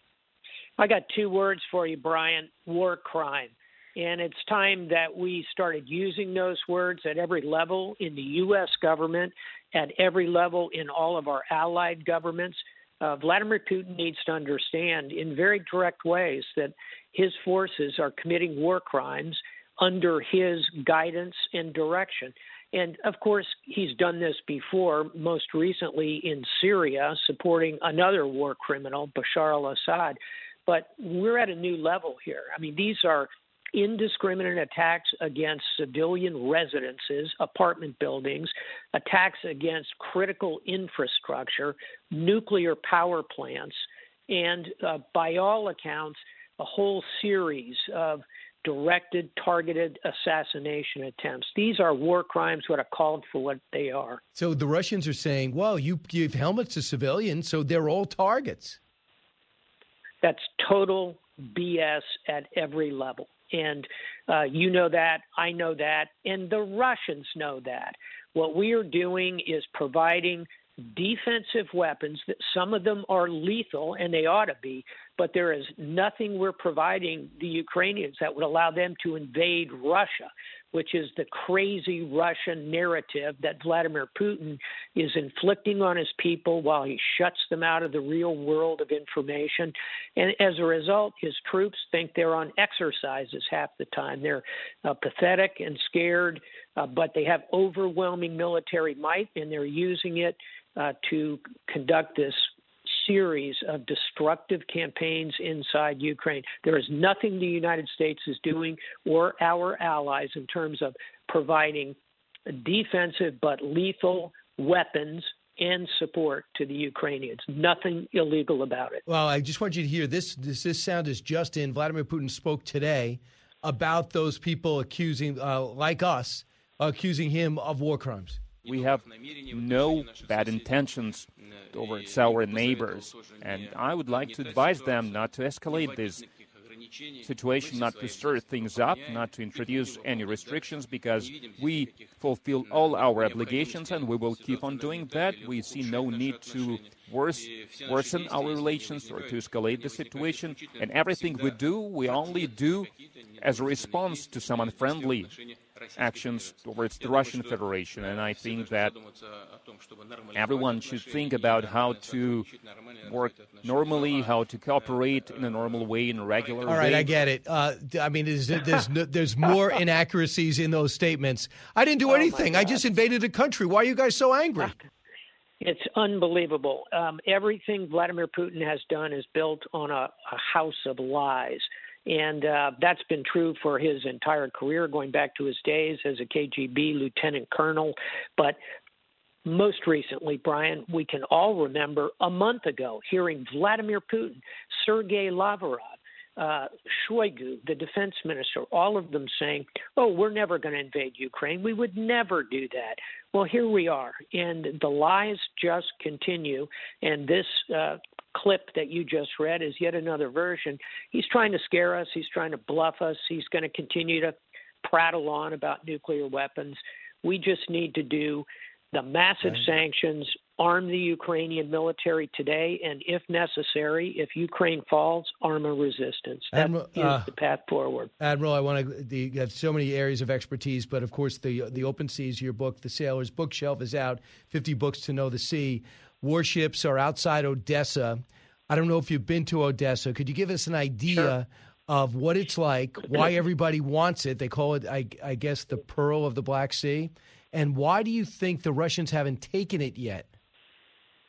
I got two words for you, Brian: war crime. And it's time that we started using those words at every level in the U S government, at every level in all of our allied governments. Uh, Vladimir Putin needs to understand in very direct ways that his forces are committing war crimes under his guidance and direction. And, of course, he's done this before, most recently in Syria, supporting another war criminal, Bashar al-Assad. But we're at a new level here. I mean, these are indiscriminate attacks against civilian residences, apartment buildings, attacks against critical infrastructure, nuclear power plants, and uh, by all accounts, a whole series of directed, targeted assassination attempts. These are war crimes, what are called for what they are. So the Russians are saying, well, you give helmets to civilians, so they're all targets. That's total B S at every level. And uh, you know that, I know that, and the Russians know that. What we are doing is providing defensive weapons that some of them are lethal, and they ought to be, but there is nothing we're providing the Ukrainians that would allow them to invade Russia, which is the crazy Russian narrative that Vladimir Putin is inflicting on his people while he shuts them out of the real world of information. And as a result, his troops think they're on exercises half the time. They're uh, pathetic and scared, uh, but they have overwhelming military might, and they're using it uh, to conduct this series of destructive campaigns inside Ukraine. There is nothing the United States is doing or our allies in terms of providing defensive but lethal weapons and support to the Ukrainians. Nothing illegal about it. Well, I just want you to hear this. This, this sound is just in. Vladimir Putin spoke today about those people accusing, uh, like us, accusing him of war crimes. We have no bad intentions towards our neighbors, and I would like to advise them not to escalate this situation, not to stir things up, not to introduce any restrictions, because we fulfill all our obligations and we will keep on doing that. We see no need to worse, worsen our relations or to escalate the situation, and everything we do, we only do as a response to some unfriendly actions towards the Russian Federation. And I think that everyone should think about how to work normally, how to cooperate in a normal way, in a regular way. All right, I get it. Uh, I mean, there's, there's, there's more inaccuracies in those statements. I didn't do anything. I just invaded a country. Why are you guys so angry? It's unbelievable. Um, everything Vladimir Putin has done is built on a, a house of lies. And uh, that's been true for his entire career, going back to his days as a K G B lieutenant colonel. But most recently, Brian, we can all remember a month ago hearing Vladimir Putin, Sergei Lavrov, uh, Shoigu, the defense minister, all of them saying, oh, we're never going to invade Ukraine. We would never do that. Well, here we are. And the lies just continue. And this uh, clip that you just read is yet another version. He's trying to scare us. He's trying to bluff us. He's going to continue to prattle on about nuclear weapons. We just need to do the massive right. sanctions, arm the Ukrainian military today, and if necessary, if Ukraine falls, arm a resistance. That Admiral, is uh, the path forward. Admiral, I want to. The, you have so many areas of expertise, but of course, the the Open Seas, your book, The Sailor's Bookshelf, is out. Fifty books to know the sea. Warships are outside Odessa. I don't know if you've been to Odessa. Could you give us an idea sure. of what it's like? Why everybody wants it? They call it, I, I guess, the Pearl of the Black Sea. And why do you think the Russians haven't taken it yet?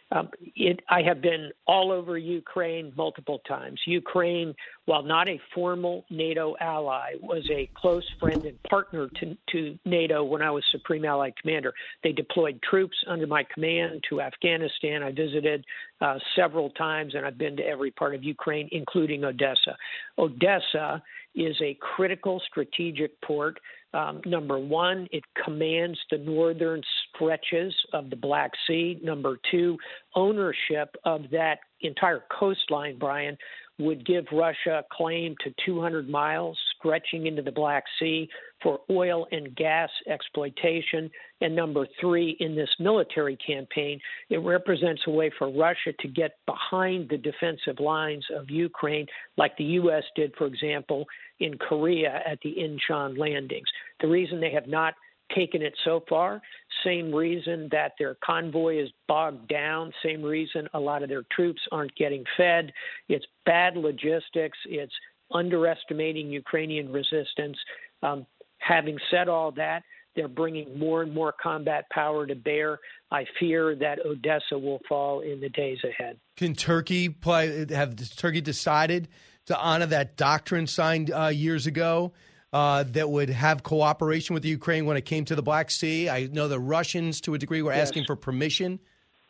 Um, it, I have been all over Ukraine multiple times. Ukraine, while not a formal NATO ally, was a close friend and partner to, to NATO when I was Supreme Allied Commander. They deployed troops under my command to Afghanistan. I visited uh, several times, and I've been to every part of Ukraine, including Odessa. Odessa is a critical strategic port. Um, number one, it commands the northern stretches of the Black Sea. Number two, ownership of that entire coastline, Brian, would give Russia a claim to two hundred miles stretching into the Black Sea for oil and gas exploitation. And number three, in this military campaign, it represents a way for Russia to get behind the defensive lines of Ukraine, like the U S did, for example, in Korea at the Incheon landings. The reason they have not taken it so far, same reason that their convoy is bogged down, same reason a lot of their troops aren't getting fed. It's bad logistics. It's underestimating Ukrainian resistance. Um, having said all that, they're bringing more and more combat power to bear. I fear that Odessa will fall in the days ahead. Can Turkey play? Have Turkey decided to honor that doctrine signed uh, years ago uh, that would have cooperation with the Ukraine when it came to the Black Sea? I know the Russians, to a degree, were Yes. asking for permission.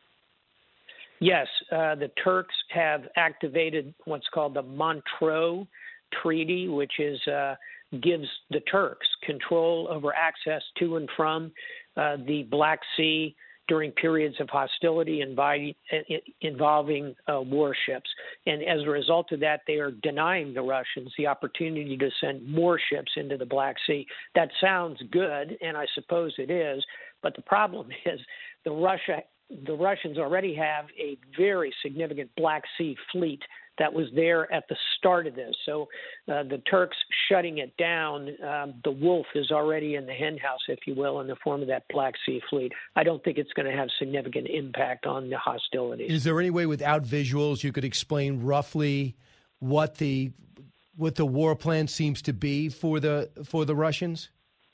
Yes, uh, the Turks have activated what's called the Montreux Treaty, which is uh, gives the Turks control over access to and from uh, the Black Sea during periods of hostility invi- involving uh, warships. And as a result of that, they are denying the Russians the opportunity to send more ships into the Black Sea. That sounds good, and I suppose it is, but the problem is the Russia the Russians already have a very significant Black Sea fleet that was there at the start of this. So uh, the Turks shutting it down, um, the wolf is already in the henhouse, if you will, in the form of that Black Sea fleet. I don't think it's going to have significant impact on the hostilities. Is there any way, without visuals, you could explain roughly what the what the war plan seems to be for the for the Russians?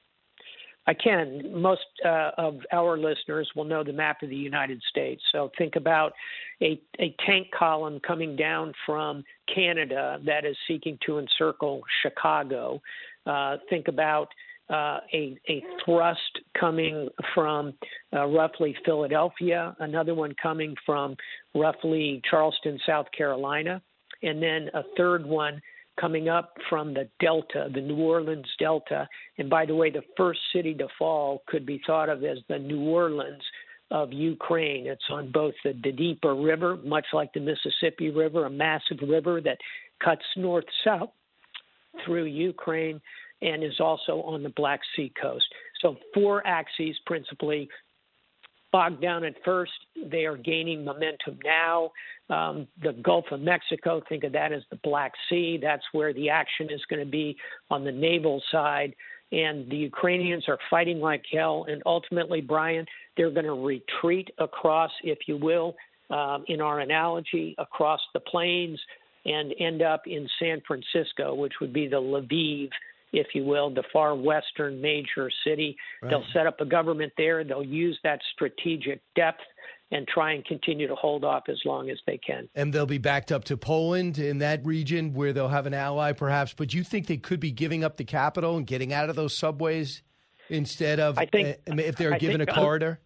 I can. Most uh, of our listeners will know the map of the United States. So think about a, a tank column coming down from Canada that is seeking to encircle Chicago. Uh, think about uh, a, a thrust coming from uh, roughly Philadelphia, another one coming from roughly Charleston, South Carolina, and then a third one coming up from the Delta, the New Orleans Delta. And by the way, the first city to fall could be thought of as the New Orleans of Ukraine. It's on both the Dnieper River, much like the Mississippi River, a massive river that cuts north-south through Ukraine, and is also on the Black Sea coast. So four axes principally. Bogged down at first, they are gaining momentum now. Um, the Gulf of Mexico, think of that as the Black Sea. That's where the action is going to be on the naval side. And the Ukrainians are fighting like hell. And ultimately, Brian, they're going to retreat across, if you will, um, in our analogy, across the plains and end up in San Francisco, which would be the Lviv, if you will, the far western major city. Right. They'll set up a government there. They'll use that strategic depth and try and continue to hold off as long as they can. And they'll be backed up to Poland in that region where they'll have an ally perhaps. But you think they could be giving up the capital and getting out of those subways instead of I think, uh, if they're I given think, a corridor?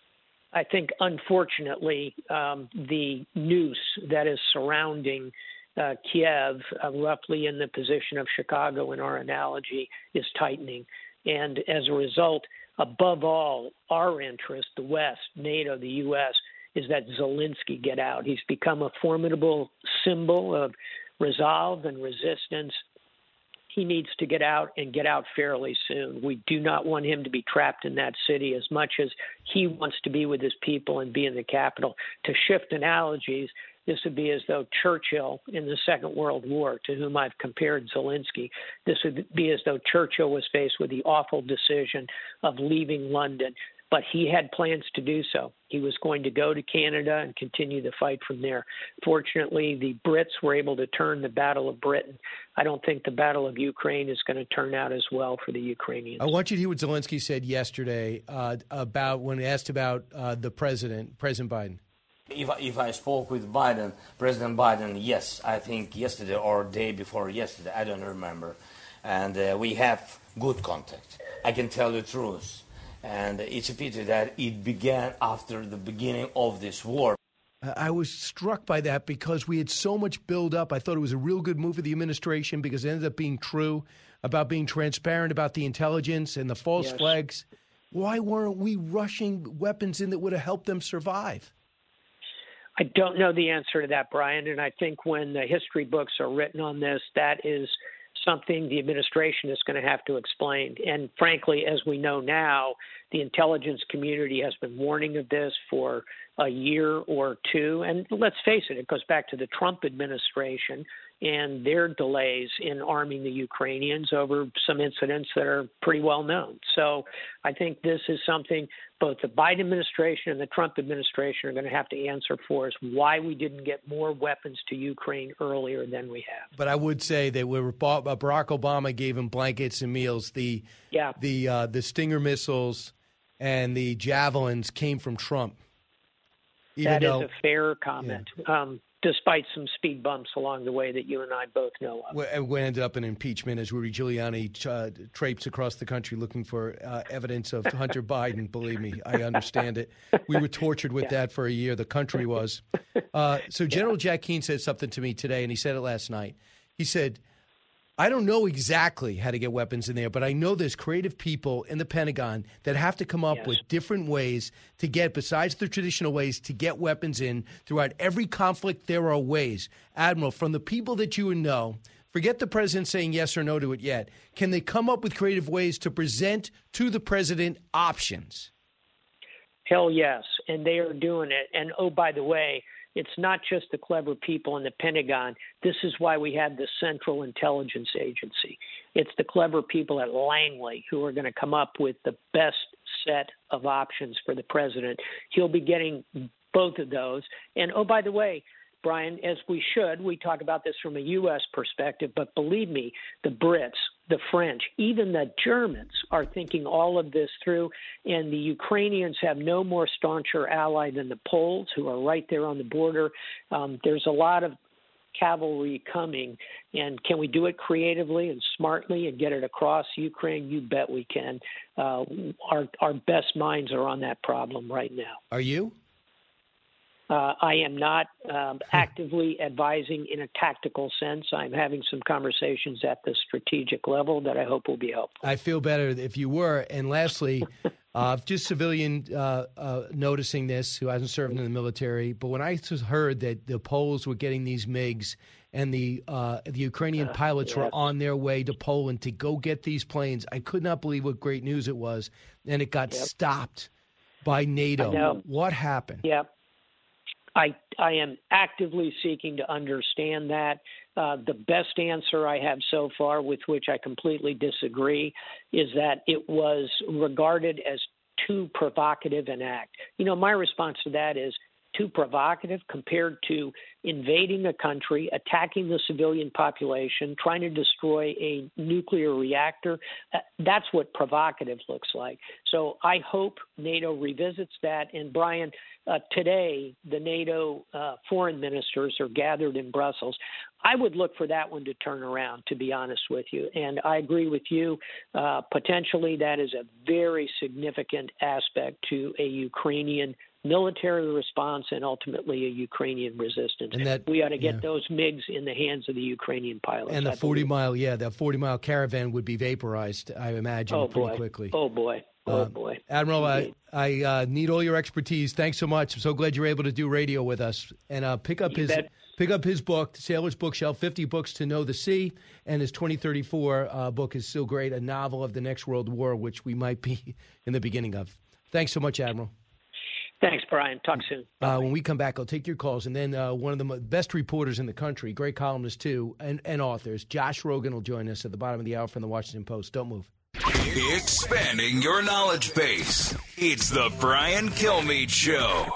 I think, unfortunately, um, the noose that is surrounding Uh, Kiev, uh, roughly in the position of Chicago in our analogy, is tightening. And as a result, above all, our interest, the West, NATO, the U S, is that Zelensky get out. He's become a formidable symbol of resolve and resistance. He needs to get out and get out fairly soon. We do not want him to be trapped in that city as much as he wants to be with his people and be in the capital. To shift analogies, this would be as though Churchill in the Second World War, to whom I've compared Zelensky, this would be as though Churchill was faced with the awful decision of leaving London. But he had plans to do so. He was going to go to Canada and continue the fight from there. Fortunately, the Brits were able to turn the Battle of Britain. I don't think the Battle of Ukraine is going to turn out as well for the Ukrainians. I want you to hear what Zelensky said yesterday uh, about when asked about uh, the president, President Biden. If, if I spoke with Biden, President Biden, yes, I think yesterday or day before yesterday, I don't remember. And uh, we have good contact. I can tell the truth. And it's a pity that it began after the beginning of this war. I was struck by that because we had so much build up. I thought it was a real good move of the administration because it ended up being true about being transparent about the intelligence and the false Yes. flags. Why weren't we rushing weapons in that would have helped them survive? I don't know the answer to that, Brian, and I think when the history books are written on this, that is something the administration is going to have to explain. And frankly, as we know now, the intelligence community has been warning of this for a year or two. And let's face it, it goes back to the Trump administration and their delays in arming the Ukrainians over some incidents that are pretty well known. So I think this is something both the Biden administration and the Trump administration are going to have to answer for, is why we didn't get more weapons to Ukraine earlier than we have. But I would say that we were, Barack Obama gave him blankets and meals. The yeah. the uh, the Stinger missiles and the javelins came from Trump. Even that though, is a fair comment, yeah. um, despite some speed bumps along the way that you and I both know of. We, we ended up in impeachment as Rudy Giuliani uh, traipsed across the country looking for uh, evidence of Hunter Biden. Believe me, I understand it. We were tortured with yeah. that for a year. The country was. Uh, so General yeah. Jack Keane said something to me today, and he said it last night. He said, I don't know exactly how to get weapons in there, but I know there's creative people in the Pentagon that have to come up yes. with different ways to get, besides the traditional ways, to get weapons in. Throughout every conflict, there are ways. Admiral, from the people that you know, forget the president saying yes or no to it yet, can they come up with creative ways to present to the president options? Hell yes, and they are doing it. And oh, by the way, it's not just the clever people in the Pentagon. This is why we have the Central Intelligence Agency. It's the clever people at Langley who are going to come up with the best set of options for the president. He'll be getting both of those. And, oh, by the way, Brian, as we should, we talk about this from a U S perspective, but believe me, the Brits, the French, even the Germans are thinking all of this through, and the Ukrainians have no more stauncher ally than the Poles, who are right there on the border. Um, there's a lot of cavalry coming, and can we do it creatively and smartly and get it across Ukraine? You bet we can. Uh, our, our best minds are on that problem right now. Are you? Uh, I am not um, actively advising in a tactical sense. I'm having some conversations at the strategic level that I hope will be helpful. I feel better if you were. And lastly, uh, just civilian uh, uh, noticing this who hasn't served in the military. But when I heard that the Poles were getting these MiGs and the uh, the Ukrainian pilots uh, yes. were on their way to Poland to go get these planes, I could not believe what great news it was. And it got yep. stopped by NATO. What happened? Yep. I, I am actively seeking to understand that. Uh, the best answer I have so far, with which I completely disagree, is that it was regarded as too provocative an act. You know, my response to that is too provocative compared to invading a country, attacking the civilian population, trying to destroy a nuclear reactor. Uh, that's what provocative looks like. So I hope NATO revisits that. And Brian, uh, today the NATO uh, foreign ministers are gathered in Brussels. I would look for that one to turn around, to be honest with you. And I agree with you. Uh, potentially that is a very significant aspect to a Ukrainian military response and ultimately a Ukrainian resistance. And that, we ought to get yeah. those MiGs in the hands of the Ukrainian pilots. And the I forty believe. mile, yeah, that forty mile caravan would be vaporized, I imagine, oh, pretty boy. quickly. Oh boy, oh uh, boy, Admiral, I I uh, need all your expertise. Thanks so much. I'm so glad you're able to do radio with us. And uh, pick up you his. Bet. Pick up his book, Sailor's Bookshelf, fifty Books to Know the Sea, and his twenty thirty-four uh, book is still great, A Novel of the Next World War, which we might be in the beginning of. Thanks so much, Admiral. Thanks, Brian. Talk soon. Uh, when we come back, I'll take your calls. And then uh, one of the best reporters in the country, great columnists too, and, and authors, Josh Rogan will join us at the bottom of the hour from the Washington Post. Don't move. Expanding your knowledge base. It's the Brian Kilmeade Show.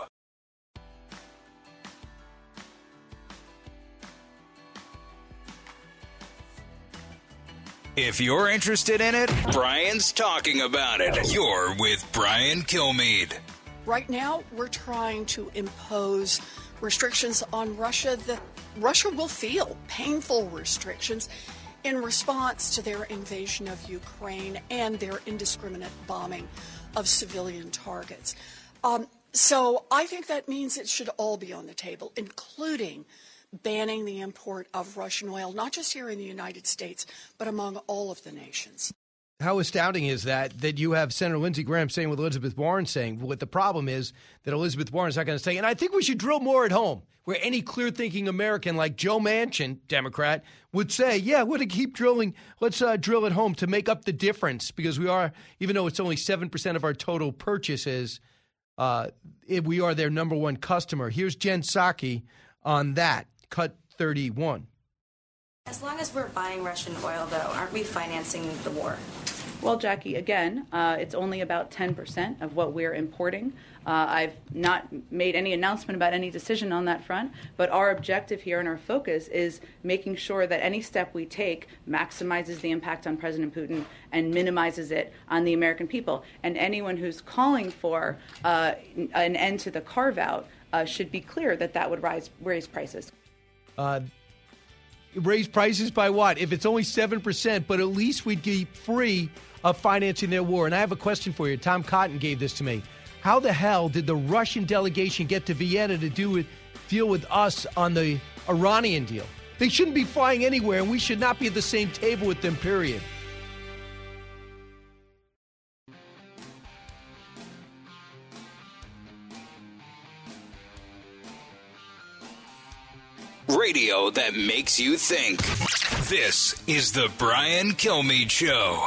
If you're interested in it, Brian's talking about it. You're with Brian Kilmeade. Right now, we're trying to impose restrictions on Russia that Russia will feel, painful restrictions, in response to their invasion of Ukraine and their indiscriminate bombing of civilian targets. Um, so I think that means it should all be on the table, including banning the import of Russian oil, not just here in the United States, but among all of the nations. How astounding is that, that you have Senator Lindsey Graham saying what Elizabeth Warren saying? What the problem is that Elizabeth Warren is not going to say, and I think we should drill more at home, where any clear-thinking American like Joe Manchin, Democrat, would say, yeah, we're going to keep drilling. Let's uh, drill at home to make up the difference, because we are, even though it's only seven percent of our total purchases, uh, it, we are their number one customer. Here's Jen Psaki on that, cut thirty-one. As long as we're buying Russian oil, though, aren't we financing the war? Well, Jackie, again, uh, it's only about ten percent of what we're importing. Uh, I've not made any announcement about any decision on that front, but our objective here and our focus is making sure that any step we take maximizes the impact on President Putin and minimizes it on the American people. And anyone who's calling for uh, an end to the carve-out uh, should be clear that that would rise, raise prices. Uh Raise prices by what? If it's only seven percent, but at least we'd be free of financing their war. And I have a question for you. Tom Cotton gave this to me. How the hell did the Russian delegation get to Vienna to do with, deal with us on the Iranian deal? They shouldn't be flying anywhere, and we should not be at the same table with them, period. Radio that makes you think. This is the Brian Kilmeade Show.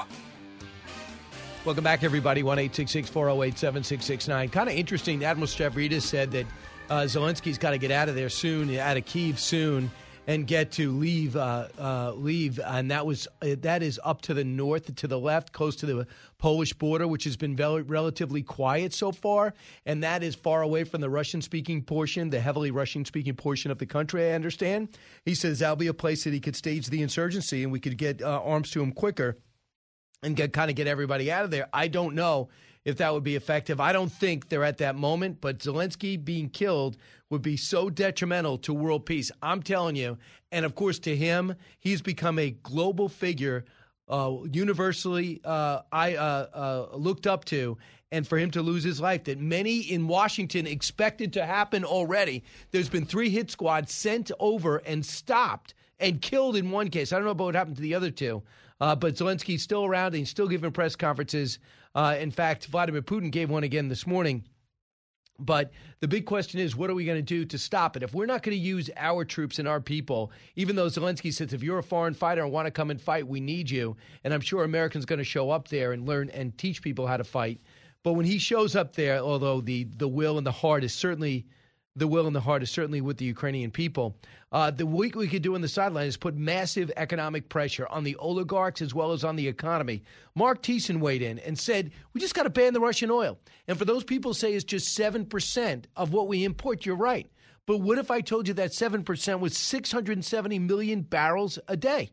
Welcome back, everybody. one eight six six, four oh eight, seven six six nine. Kind of interesting. Admiral Stavridis said that uh, Zelensky's got to get out of there soon, out of Kyiv soon, and get to leave. Uh, uh, leave, and that was uh, that is up to the north, to the left, close to the Polish border, which has been very, relatively quiet so far, and that is far away from the Russian-speaking portion, the heavily Russian-speaking portion of the country. I understand. He says that'll be a place that he could stage the insurgency, and we could get uh, arms to him quicker and get kind of get everybody out of there. I don't know if that would be effective. I don't think they're at that moment, but Zelensky being killed would be so detrimental to world peace. I'm telling you. And, of course, to him, he's become a global figure, uh, universally uh, I uh, uh, looked up to. And for him to lose his life, that many in Washington expected to happen already. There's been three hit squads sent over and stopped and killed in one case. I don't know about what happened to the other two. Uh, but Zelensky's still around and he's still giving press conferences. Uh, in fact, Vladimir Putin gave one again this morning. But the big question is, what are we going to do to stop it? If we're not going to use our troops and our people, even though Zelensky says, if you're a foreign fighter and want to come and fight, we need you. And I'm sure Americans are going to show up there and learn and teach people how to fight. But when he shows up there, although the, the will and the heart is certainly the will and the heart is certainly with the Ukrainian people, uh, the week we could do on the sideline is put massive economic pressure on the oligarchs as well as on the economy. Mark Thiessen weighed in and said, we just got to ban the Russian oil. And for those people who say it's just seven percent of what we import, you're right. But what if I told you that seven percent was six hundred seventy million barrels a day?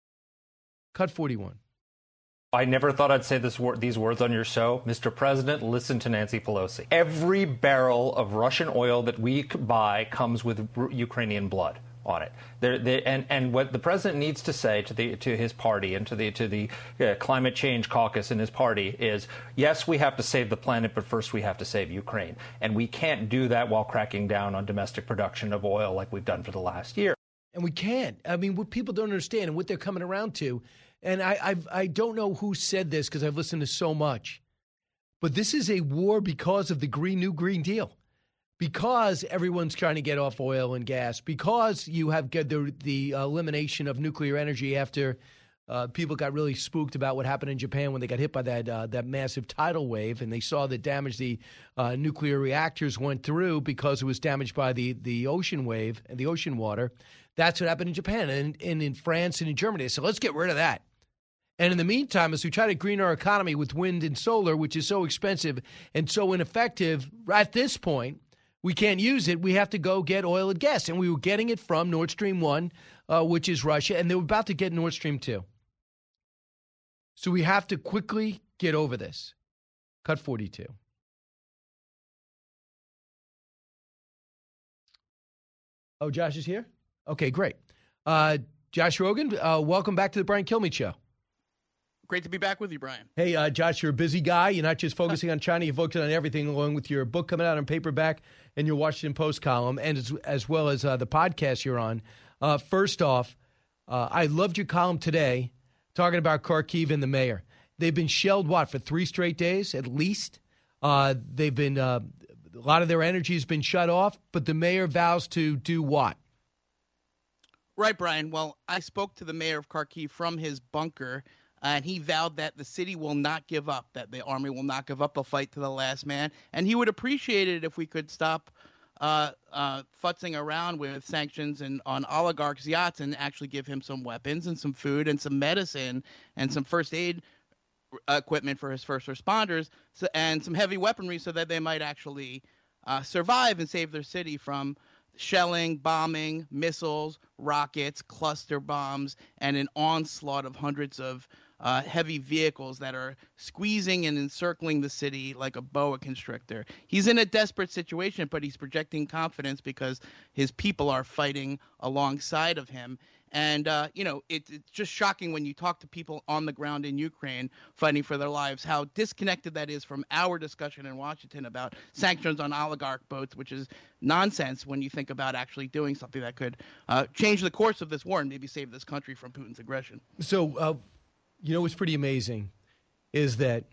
Cut forty-one. I never thought I'd say this wor- these words on your show. Mister President, listen to Nancy Pelosi. Every barrel of Russian oil that we buy comes with r- Ukrainian blood on it. They're, they're, and, and what the president needs to say to the to his party and to the to the uh, climate change caucus in his party is, yes, we have to save the planet, but first we have to save Ukraine. And we can't do that while cracking down on domestic production of oil like we've done for the last year. And we can't. I mean, what people don't understand and what they're coming around to, and I I've, I don't know who said this because I've listened to so much, but this is a war because of the Green New Green Deal. Because everyone's trying to get off oil and gas, because you have the, the elimination of nuclear energy after uh, people got really spooked about what happened in Japan when they got hit by that uh, that massive tidal wave, and they saw the damage the uh, nuclear reactors went through because it was damaged by the, the ocean wave and the ocean water. That's what happened in Japan and, and in France and in Germany. So let's get rid of that. And in the meantime, as we try to green our economy with wind and solar, which is so expensive and so ineffective at this point, we can't use it. We have to go get oil and gas. And we were getting it from Nord Stream one, uh, which is Russia, and they were about to get Nord Stream two. So we have to quickly get over this. Cut forty-two. Oh, Josh is here? Okay, great. Uh, Josh Rogan, uh, welcome back to the Brian Kilmeade Show. Great to be back with you, Brian. Hey, uh, Josh, you're a busy guy. You're not just focusing on China. You're focusing on everything, along with your book coming out on paperback and your Washington Post column, and as, as well as uh, the podcast you're on. Uh, first off, uh, I loved your column today talking about Kharkiv and the mayor. They've been shelled, what, for three straight days at least? Uh, they've been uh, – a lot of their energy has been shut off, but the mayor vows to do what? Right, Brian. Well, I spoke to the mayor of Kharkiv from his bunker, and he vowed that the city will not give up, that the army will not give up. They'll fight to the last man. And he would appreciate it if we could stop uh, uh, futzing around with sanctions and on oligarchs' yachts and actually give him some weapons and some food and some medicine and some first aid equipment for his first responders so, and some heavy weaponry so that they might actually uh, survive and save their city from shelling, bombing, missiles, rockets, cluster bombs, and an onslaught of hundreds of uh, heavy vehicles that are squeezing and encircling the city like a boa constrictor. He's in a desperate situation, but he's projecting confidence because his people are fighting alongside of him. And, uh, you know, it, it's just shocking when you talk to people on the ground in Ukraine fighting for their lives, how disconnected that is from our discussion in Washington about sanctions on oligarch boats, which is nonsense when you think about actually doing something that could uh, change the course of this war and maybe save this country from Putin's aggression. So, uh, you know what's pretty amazing is that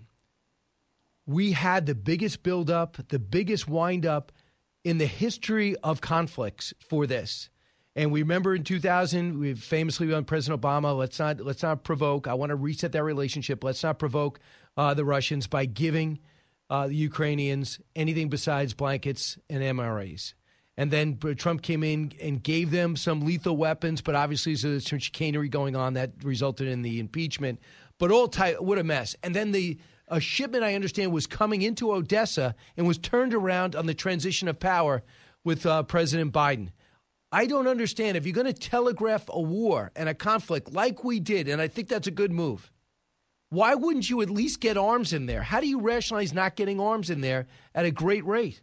we had the biggest buildup, the biggest windup in the history of conflicts for this. And we remember in two thousand, we famously on President Obama, let's not let's not provoke. I want to reset that relationship. Let's not provoke uh, the Russians by giving uh, the Ukrainians anything besides blankets and M R Es. And then Trump came in and gave them some lethal weapons, but obviously there's some chicanery going on that resulted in the impeachment. But all tight, what a mess. And then the a shipment, I understand, was coming into Odessa and was turned around on the transition of power with uh, President Biden. I don't understand. If you're going to telegraph a war and a conflict like we did, and I think that's a good move, why wouldn't you at least get arms in there? How do you rationalize not getting arms in there at a great rate?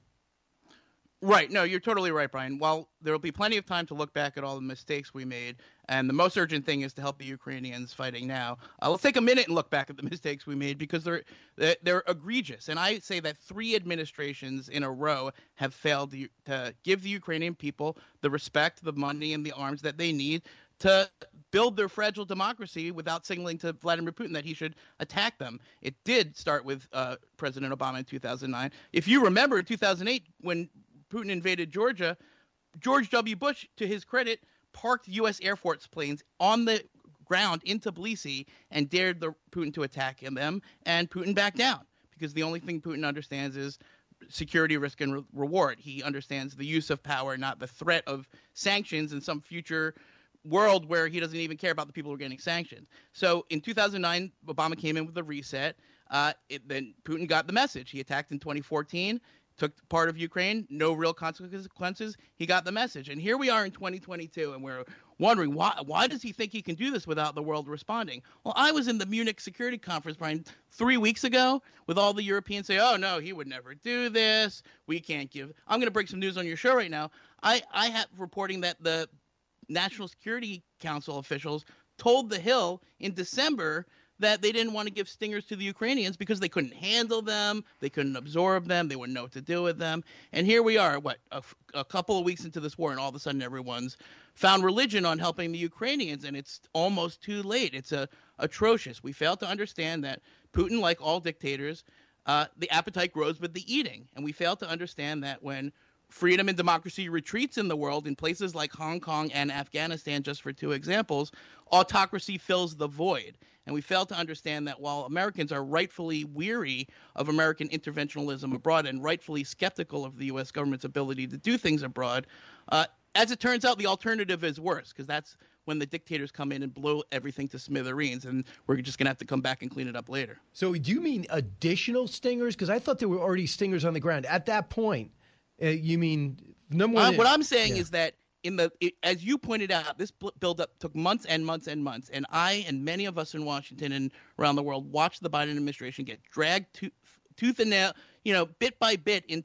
Right. No, you're totally right, Brian. While there will be plenty of time to look back at all the mistakes we made, and the most urgent thing is to help the Ukrainians fighting now, uh, let's take a minute and look back at the mistakes we made because they're they're egregious. And I say that three administrations in a row have failed to, to give the Ukrainian people the respect, the money, and the arms that they need to build their fragile democracy without signaling to Vladimir Putin that he should attack them. It did start with uh, President Obama in two thousand nine. If you remember, in two thousand eight, when Putin invaded Georgia, George W. Bush, to his credit, parked U S Air Force planes on the ground in Tbilisi and dared the Putin to attack them, and Putin backed down because the only thing Putin understands is security, risk, and re- reward. He understands the use of power, not the threat of sanctions in some future world where he doesn't even care about the people who are getting sanctioned. So in two thousand nine, Obama came in with a reset. Uh, it, then Putin got the message. He attacked in twenty fourteen. Took part of Ukraine, no real consequences. He got the message. And here we are in twenty twenty-two, and we're wondering, why why does he think he can do this without the world responding? Well, I was in the Munich Security Conference, Brian, three weeks ago with all the Europeans say, oh, no, he would never do this. We can't give – I'm going to break some news on your show right now. I, I have reporting that the National Security Council officials told The Hill in December – that they didn't want to give stingers to the Ukrainians because they couldn't handle them, they couldn't absorb them, they wouldn't know what to do with them. And here we are, what, a, a couple of weeks into this war, and all of a sudden everyone's found religion on helping the Ukrainians, and it's almost too late. It's a, atrocious. We fail to understand that Putin, like all dictators, uh, the appetite grows with the eating. And we fail to understand that when freedom and democracy retreats in the world in places like Hong Kong and Afghanistan, just for two examples, autocracy fills the void. And we fail to understand that while Americans are rightfully weary of American interventionism abroad and rightfully skeptical of the U S government's ability to do things abroad, uh, as it turns out, the alternative is worse, because that's when the dictators come in and blow everything to smithereens, and we're just going to have to come back and clean it up later. So do you mean additional stingers? Because I thought there were already stingers on the ground. At that point, uh, you mean number one? Uh, what I'm saying yeah. is that in the it, as you pointed out, this buildup took months and months and months, and I and many of us in Washington and around the world watched the Biden administration get dragged to, tooth and nail, you know, bit by bit into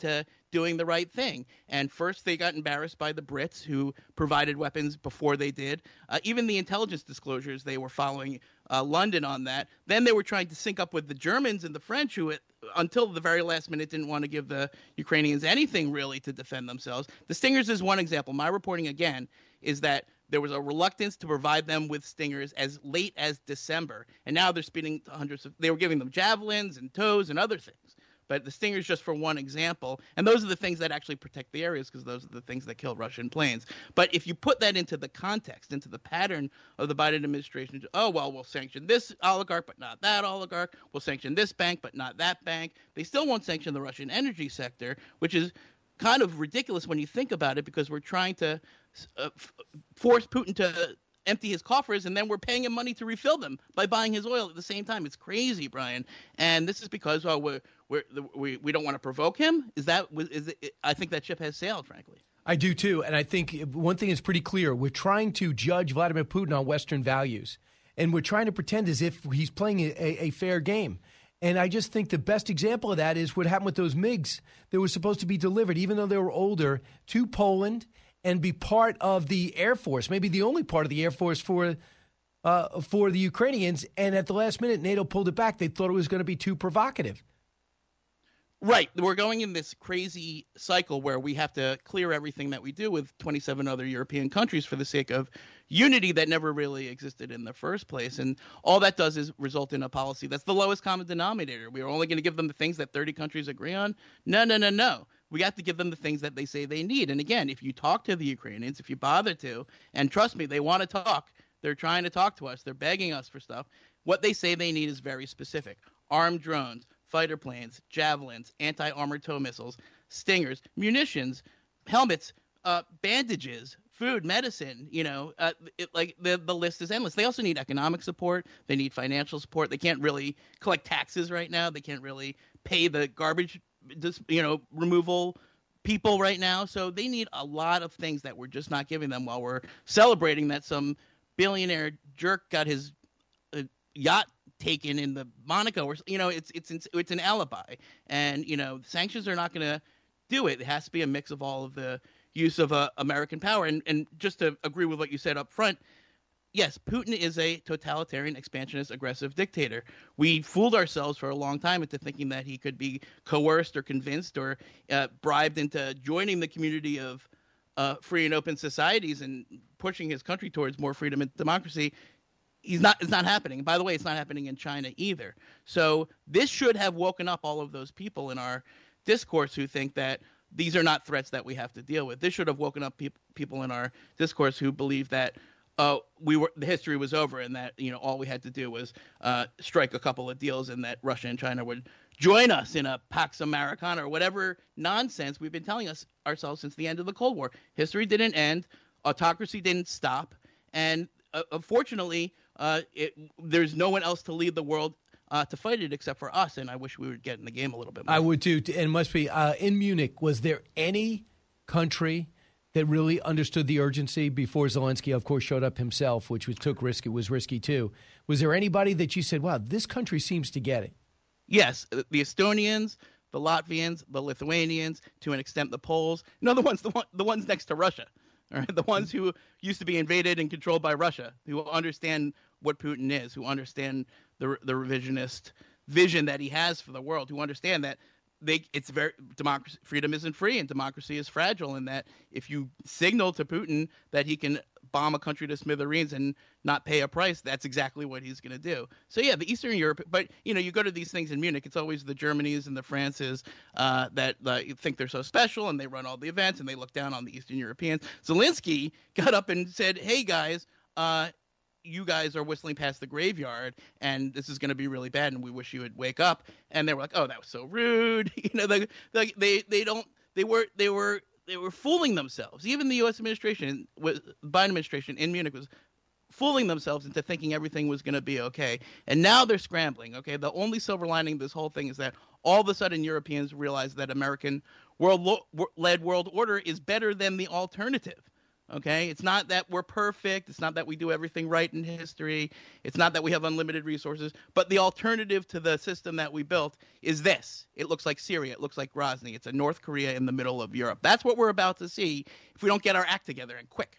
doing the right thing. And first they got embarrassed by the Brits, who provided weapons before they did. Uh, even the intelligence disclosures, they were following uh, London on that. Then they were trying to sync up with the Germans and the French, who it, until the very last minute didn't want to give the Ukrainians anything really to defend themselves. The Stingers is one example. My reporting, again, is that there was a reluctance to provide them with Stingers as late as December. And now they're speeding to hundreds of – they were giving them javelins and tows and other things. But the Stingers, just for one example, and those are the things that actually protect the areas, because those are the things that kill Russian planes. But if you put that into the context, into the pattern of the Biden administration, oh, well, we'll sanction this oligarch, but not that oligarch. We'll sanction this bank, but not that bank. They still won't sanction the Russian energy sector, which is kind of ridiculous when you think about it, because we're trying to uh, f- force Putin to empty his coffers, and then we're paying him money to refill them by buying his oil at the same time. It's crazy, Brian. And this is because well, we're, we're, we we don't want to provoke him. Is that is it, I think that ship has sailed, frankly. I do too, and I think one thing is pretty clear: we're trying to judge Vladimir Putin on Western values, and we're trying to pretend as if he's playing a, a fair game. And I just think the best example of that is what happened with those MiGs that were supposed to be delivered, even though they were older, to Poland and be part of the Air Force, maybe the only part of the Air Force for uh, for the Ukrainians. And at the last minute, NATO pulled it back. They thought it was going to be too provocative. Right. We're going in this crazy cycle where we have to clear everything that we do with twenty-seven other European countries for the sake of unity that never really existed in the first place. And all that does is result in a policy that's the lowest common denominator. We are only going to give them the things that thirty countries agree on. No, no, no, no. We have to give them the things that they say they need. And again, if you talk to the Ukrainians, if you bother to, and trust me, they want to talk. They're trying to talk to us. They're begging us for stuff. What they say they need is very specific. Armed drones, fighter planes, javelins, anti-armored tow missiles, Stingers, munitions, helmets, uh, bandages, food, medicine, you know, uh, it, like the, the list is endless. They also need economic support. They need financial support. They can't really collect taxes right now. They can't really pay the garbage, you know, removal people right now. So they need a lot of things that we're just not giving them while we're celebrating that some billionaire jerk got his uh, yacht taken in the Monaco, or you know, it's it's it's an alibi, and you know, sanctions are not going to do it. It has to be a mix of all of the use of uh, American power. And and just to agree with what you said up front, yes, Putin is a totalitarian, expansionist, aggressive dictator. We fooled ourselves for a long time into thinking that he could be coerced or convinced or uh, bribed into joining the community of uh, free and open societies and pushing his country towards more freedom and democracy. He's not. It's not happening. And by the way, it's not happening in China either. So this should have woken up all of those people in our discourse who think that these are not threats that we have to deal with. This should have woken up pe- people in our discourse who believe that uh, we were the history was over and that you know all we had to do was uh, strike a couple of deals and that Russia and China would join us in a Pax Americana or whatever nonsense we've been telling us ourselves since the end of the Cold War. History didn't end. Autocracy didn't stop. And uh, unfortunately, Uh, it, there's no one else to lead the world uh, to fight it except for us, and I wish we would get in the game a little bit more. I would too, and it must be. Uh, in Munich, was there any country that really understood the urgency before Zelensky, of course, showed up himself, which was took risky, was risky too? Was there anybody that you said, wow, this country seems to get it? Yes, the Estonians, the Latvians, the Lithuanians, to an extent the Poles. No, the ones, the, one, the ones next to Russia. All right, the ones who used to be invaded and controlled by Russia, who understand what Putin is, who understand the the revisionist vision that he has for the world, who understand that they it's very democracy freedom isn't free and democracy is fragile, and that if you signal to Putin that he can bomb a country to smithereens and not pay a price, that's exactly what he's going to do. So yeah, the Eastern Europe, but you know, you go to these things in Munich, it's always the Germanys and the Frances uh, that uh, you think they're so special, and they run all the events, and they look down on the Eastern Europeans. Zelensky got up and said, "Hey guys, uh, you guys are whistling past the graveyard, and this is going to be really bad, and we wish you would wake up." And they were like, "Oh, that was so rude." You know, they they they, they don't they were they were. They were fooling themselves. Even the U S administration, the Biden administration in Munich was fooling themselves into thinking everything was going to be okay. And now they're scrambling. Okay, the only silver lining of this whole thing is that all of a sudden Europeans realize that American world-led world order is better than the alternative. Okay, it's not that we're perfect. It's not that we do everything right in history. It's not that we have unlimited resources. But the alternative to the system that we built is this. It looks like Syria. It looks like Grozny. It's a North Korea in the middle of Europe. That's what we're about to see if we don't get our act together and quick.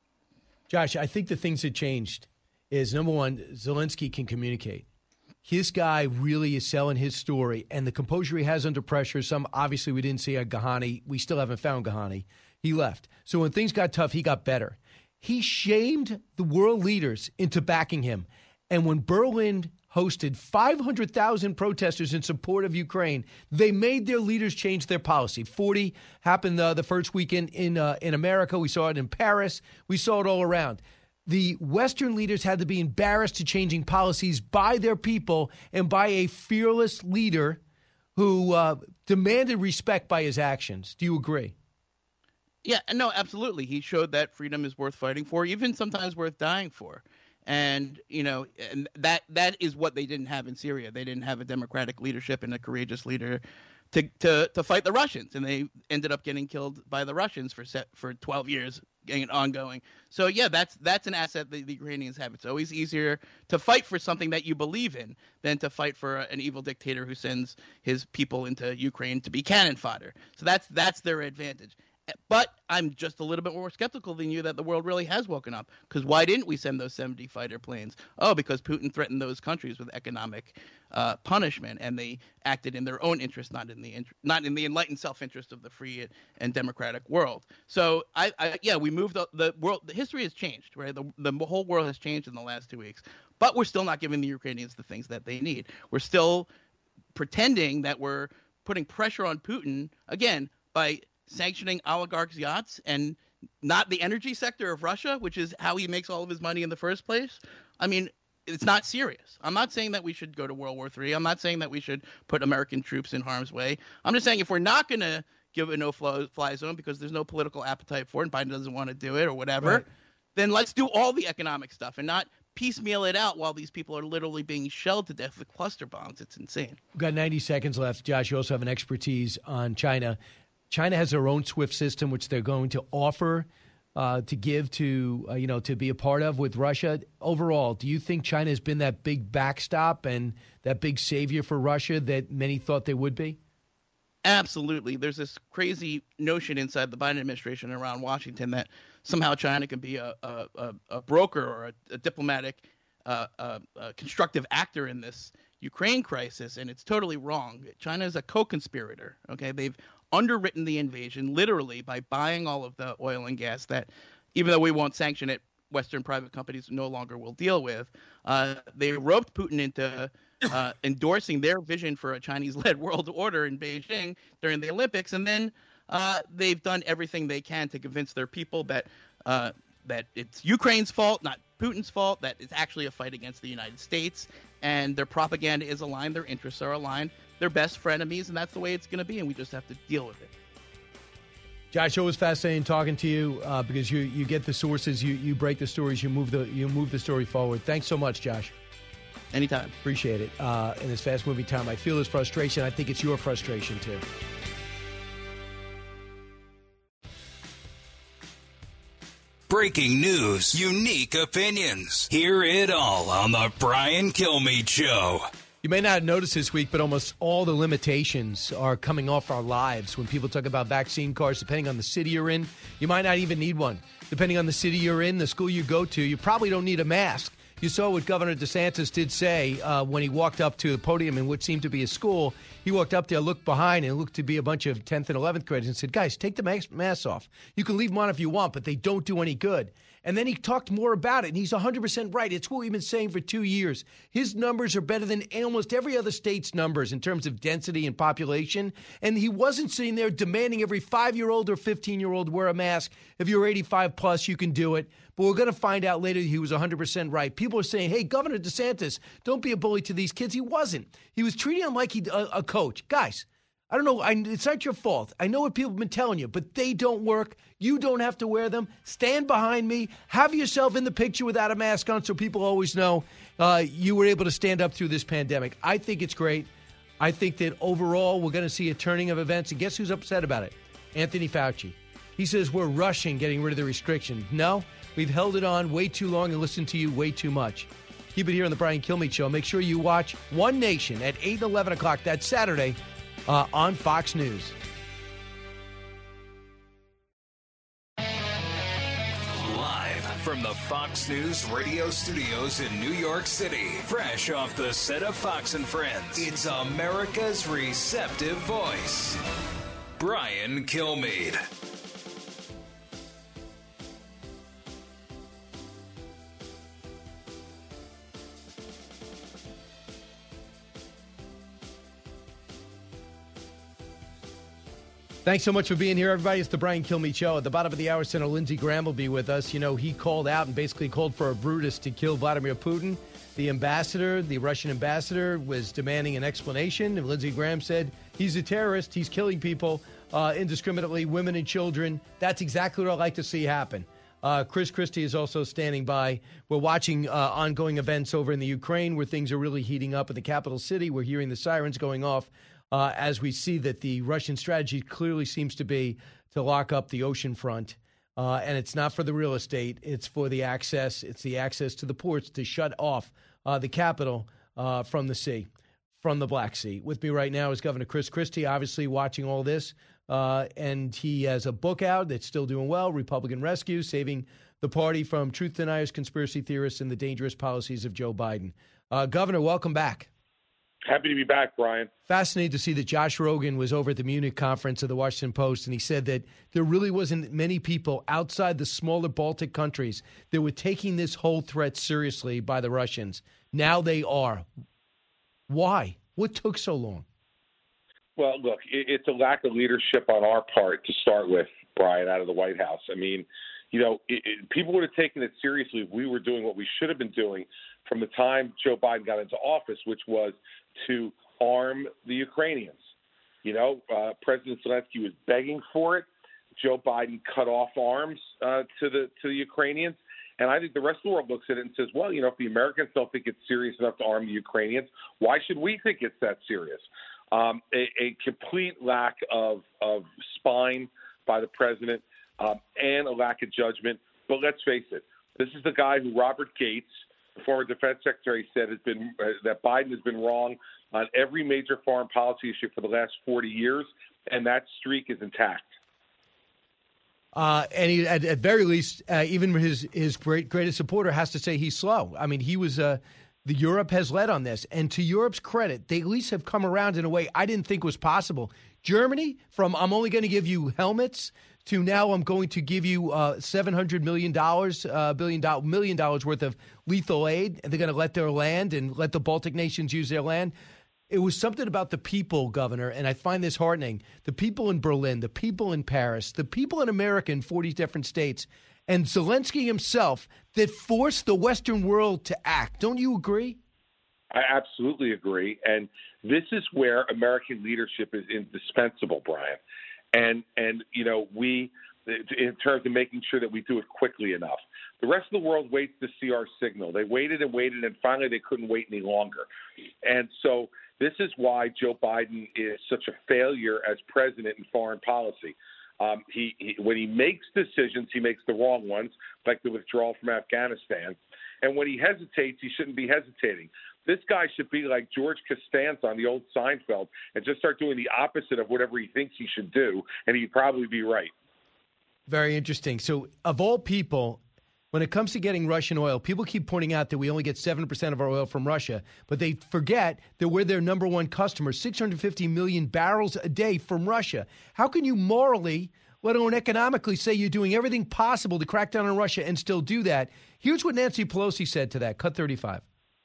Josh, I think the things that changed is, number one, Zelensky can communicate. His guy really is selling his story, and the composure he has under pressure. Some, obviously, we didn't see at Ghani. We still haven't found Ghani. He left. So when things got tough, he got better. He shamed the world leaders into backing him. And when Berlin hosted five hundred thousand protesters in support of Ukraine, they made their leaders change their policy. forty happened uh, the first weekend in uh, in America. We saw it in Paris. We saw it all around. The Western leaders had to be embarrassed to changing policies by their people and by a fearless leader who uh, demanded respect by his actions. Do you agree? Yeah, no, absolutely. He showed that freedom is worth fighting for, even sometimes worth dying for. And, you know, and that that is what they didn't have in Syria. They didn't have a democratic leadership and a courageous leader to to, to fight the Russians. And they ended up getting killed by the Russians for set, for twelve years and ongoing. So, yeah, that's that's an asset that the Ukrainians have. It's always easier to fight for something that you believe in than to fight for an evil dictator who sends his people into Ukraine to be cannon fodder. So that's that's their advantage. But I'm just a little bit more skeptical than you that the world really has woken up. Because why didn't we send those seventy fighter planes? Oh, because Putin threatened those countries with economic uh, punishment, and they acted in their own interest, not in the int- not in the enlightened self-interest of the free and democratic world. So, I, I yeah, we moved the, the world. The history has changed, right? The, the whole world has changed in the last two weeks. But we're still not giving the Ukrainians the things that they need. We're still pretending that we're putting pressure on Putin again by sanctioning oligarchs' yachts and not the energy sector of Russia, which is how he makes all of his money in the first place. I mean, it's not serious. I'm not saying that we should go to World War Three. I'm not saying that we should put American troops in harm's way. I'm just saying if we're not going to give a no-fly zone because there's no political appetite for it and Biden doesn't want to do it or whatever, right, then let's do all the economic stuff and not piecemeal it out while these people are literally being shelled to death with cluster bombs. It's insane. We've got ninety seconds left. Josh, you also have an expertise on China. China has their own SWIFT system, which they're going to offer uh, to give to, uh, you know, to be a part of with Russia. Overall, do you think China has been that big backstop and that big savior for Russia that many thought they would be? Absolutely. There's this crazy notion inside the Biden administration and around Washington that somehow China can be a, a, a broker or a, a diplomatic uh, a, a constructive actor in this Ukraine crisis, and it's totally wrong. China is a co-conspirator. Okay, they've underwritten the invasion literally by buying all of the oil and gas that, even though we won't sanction it, Western private companies no longer will deal with. Uh, they roped Putin into uh, endorsing their vision for a Chinese-led world order in Beijing during the Olympics, and then uh, they've done everything they can to convince their people that uh, that it's Ukraine's fault, not Putin's fault, that it's actually a fight against the United States, and their propaganda is aligned, their interests are aligned. They're best frenemies, and that's the way it's going to be, and we just have to deal with it. Josh, always fascinating talking to you uh, because you, you get the sources, you, you break the stories, you move the you move the story forward. Thanks so much, Josh. Anytime. Appreciate it. Uh, in this fast-moving time, I feel this frustration. I think it's your frustration, too. Breaking news, unique opinions. Hear it all on the Brian Kilmeade Show. You may not have noticed this week, but almost all the limitations are coming off our lives. When people talk about vaccine cards, depending on the city you're in, you might not even need one. Depending on the city you're in, the school you go to, you probably don't need a mask. You saw what Governor DeSantis did say uh, when he walked up to the podium in what seemed to be a school. He walked up there, looked behind, and it looked to be a bunch of tenth and eleventh graders and said, guys, take the mask, masks off. You can leave them on if you want, but they don't do any good. And then he talked more about it, and he's one hundred percent right. It's what we've been saying for two years. His numbers are better than almost every other state's numbers in terms of density and population. And he wasn't sitting there demanding every five-year-old or fifteen-year-old wear a mask. If you're eighty-five plus, you can do it. But we're going to find out later he was one hundred percent right. People are saying, hey, Governor DeSantis, don't be a bully to these kids. He wasn't. He was treating them like he a, a coach. Guys, I don't know. I, it's not your fault. I know what people have been telling you, but they don't work. You don't have to wear them. Stand behind me. Have yourself in the picture without a mask on so people always know uh, you were able to stand up through this pandemic. I think it's great. I think that overall we're going to see a turning of events. And guess who's upset about it? Anthony Fauci. He says we're rushing getting rid of the restriction. No, we've held it on way too long and listened to you way too much. Keep it here on the Brian Kilmeade Show. Make sure you watch One Nation at eight and eleven o'clock that Saturday uh, on Fox News. Live from the Fox News radio studios in New York City, fresh off the set of Fox and Friends, it's America's receptive voice, Brian Kilmeade. Thanks so much for being here, everybody. It's the Brian Kilmeade Show. At the bottom of the hour, Senator Lindsey Graham will be with us. You know, he called out and basically called for a Brutus to kill Vladimir Putin. The ambassador, the Russian ambassador, was demanding an explanation. And Lindsey Graham said he's a terrorist. He's killing people uh, indiscriminately, women and children. That's exactly what I'd like to see happen. Uh, Chris Christie is also standing by. We're watching uh, ongoing events over in the Ukraine where things are really heating up in the capital city. We're hearing the sirens going off. Uh, as we see that the Russian strategy clearly seems to be to lock up the ocean front. Uh, and it's not for the real estate. It's for the access. It's the access to the ports to shut off uh, the capital uh, from the sea, from the Black Sea. With me right now is Governor Chris Christie, obviously watching all this. Uh, and he has a book out that's still doing well, Republican Rescue, Saving the Party from Truth Deniers, Conspiracy Theorists, and the Dangerous Policies of Joe Biden. Uh, Governor, welcome back. Happy to be back, Brian. Fascinated to see that Josh Rogan was over at the Munich conference of the Washington Post, and he said that there really wasn't many people outside the smaller Baltic countries that were taking this whole threat seriously by the Russians. Now they are. Why? What took so long? Well, look, it's a lack of leadership on our part to start with, Brian, out of the White House. I mean, you know, it, it, people would have taken it seriously if we were doing what we should have been doing from the time Joe Biden got into office, which was to arm the Ukrainians. You know, uh, President Zelensky was begging for it. Joe Biden cut off arms uh, to the to the Ukrainians. And I think the rest of the world looks at it and says, well, you know, if the Americans don't think it's serious enough to arm the Ukrainians, why should we think it's that serious? Um, a, a complete lack of, of spine by the president um, and a lack of judgment. But let's face it, this is the guy who Robert Gates, the former defense secretary, said has been uh, that Biden has been wrong on every major foreign policy issue for the last forty years, and that streak is intact. Uh, and he, at, at very least, uh, even his his great greatest supporter has to say he's slow. I mean, he was uh, the Europe has led on this, and to Europe's credit, they at least have come around in a way I didn't think was possible. Germany, from I'm only going to give you helmets to now I'm going to give you uh, seven hundred million dollars, uh, billion do- million dollars worth of lethal aid, and they're going to let their land and let the Baltic nations use their land. It was something about the people, Governor, and I find this heartening. The people in Berlin, the people in Paris, the people in America in forty different states, and Zelensky himself that forced the Western world to act. Don't you agree? I absolutely agree. And this is where American leadership is indispensable, Brian. And, and you know, we, in terms of making sure that we do it quickly enough. The rest of the world waits to see our signal. They waited and waited, and finally they couldn't wait any longer. And so this is why Joe Biden is such a failure as president in foreign policy. Um, he, he when he makes decisions, he makes the wrong ones, like the withdrawal from Afghanistan. And when he hesitates, he shouldn't be hesitating. This guy should be like George Costanza on the old Seinfeld and just start doing the opposite of whatever he thinks he should do, and he'd probably be right. Very interesting. So of all people, when it comes to getting Russian oil, people keep pointing out that we only get seven percent of our oil from Russia, but they forget that we're their number one customer, six hundred fifty million barrels a day from Russia. How can you morally, let alone economically, say you're doing everything possible to crack down on Russia and still do that? Here's what Nancy Pelosi said to that. Cut thirty-five.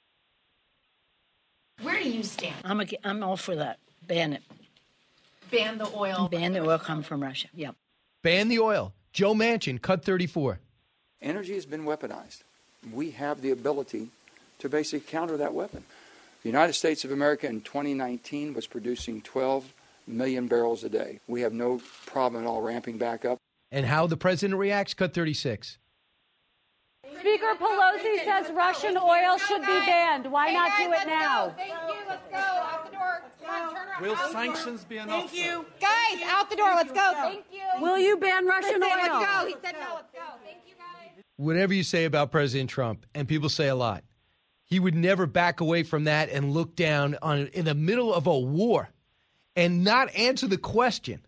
Where do you stand? I'm, a, I'm all for that. Ban it. Ban the oil. Ban the oil come from Russia. Yep. Ban the oil. Joe Manchin, cut thirty-four. Energy has been weaponized. We have the ability to basically counter that weapon. The United States of America in twenty nineteen was producing twelve million barrels a day. We have no problem at all ramping back up. And how the president reacts, cut thirty-six. Speaker Pelosi says Russian oil should be banned. Why not do it now? Thank you. Let's go. Out the door. Come on, turn around. Will sanctions be enough? Thank you. Guys, out the door. Let's go. Thank you. Will you ban Russian oil? Let's go. He said no. Let's go. Thank you, guys. Whatever you say about President Trump, and people say a lot, he would never back away from that and look down on in the middle of a war and not answer the question.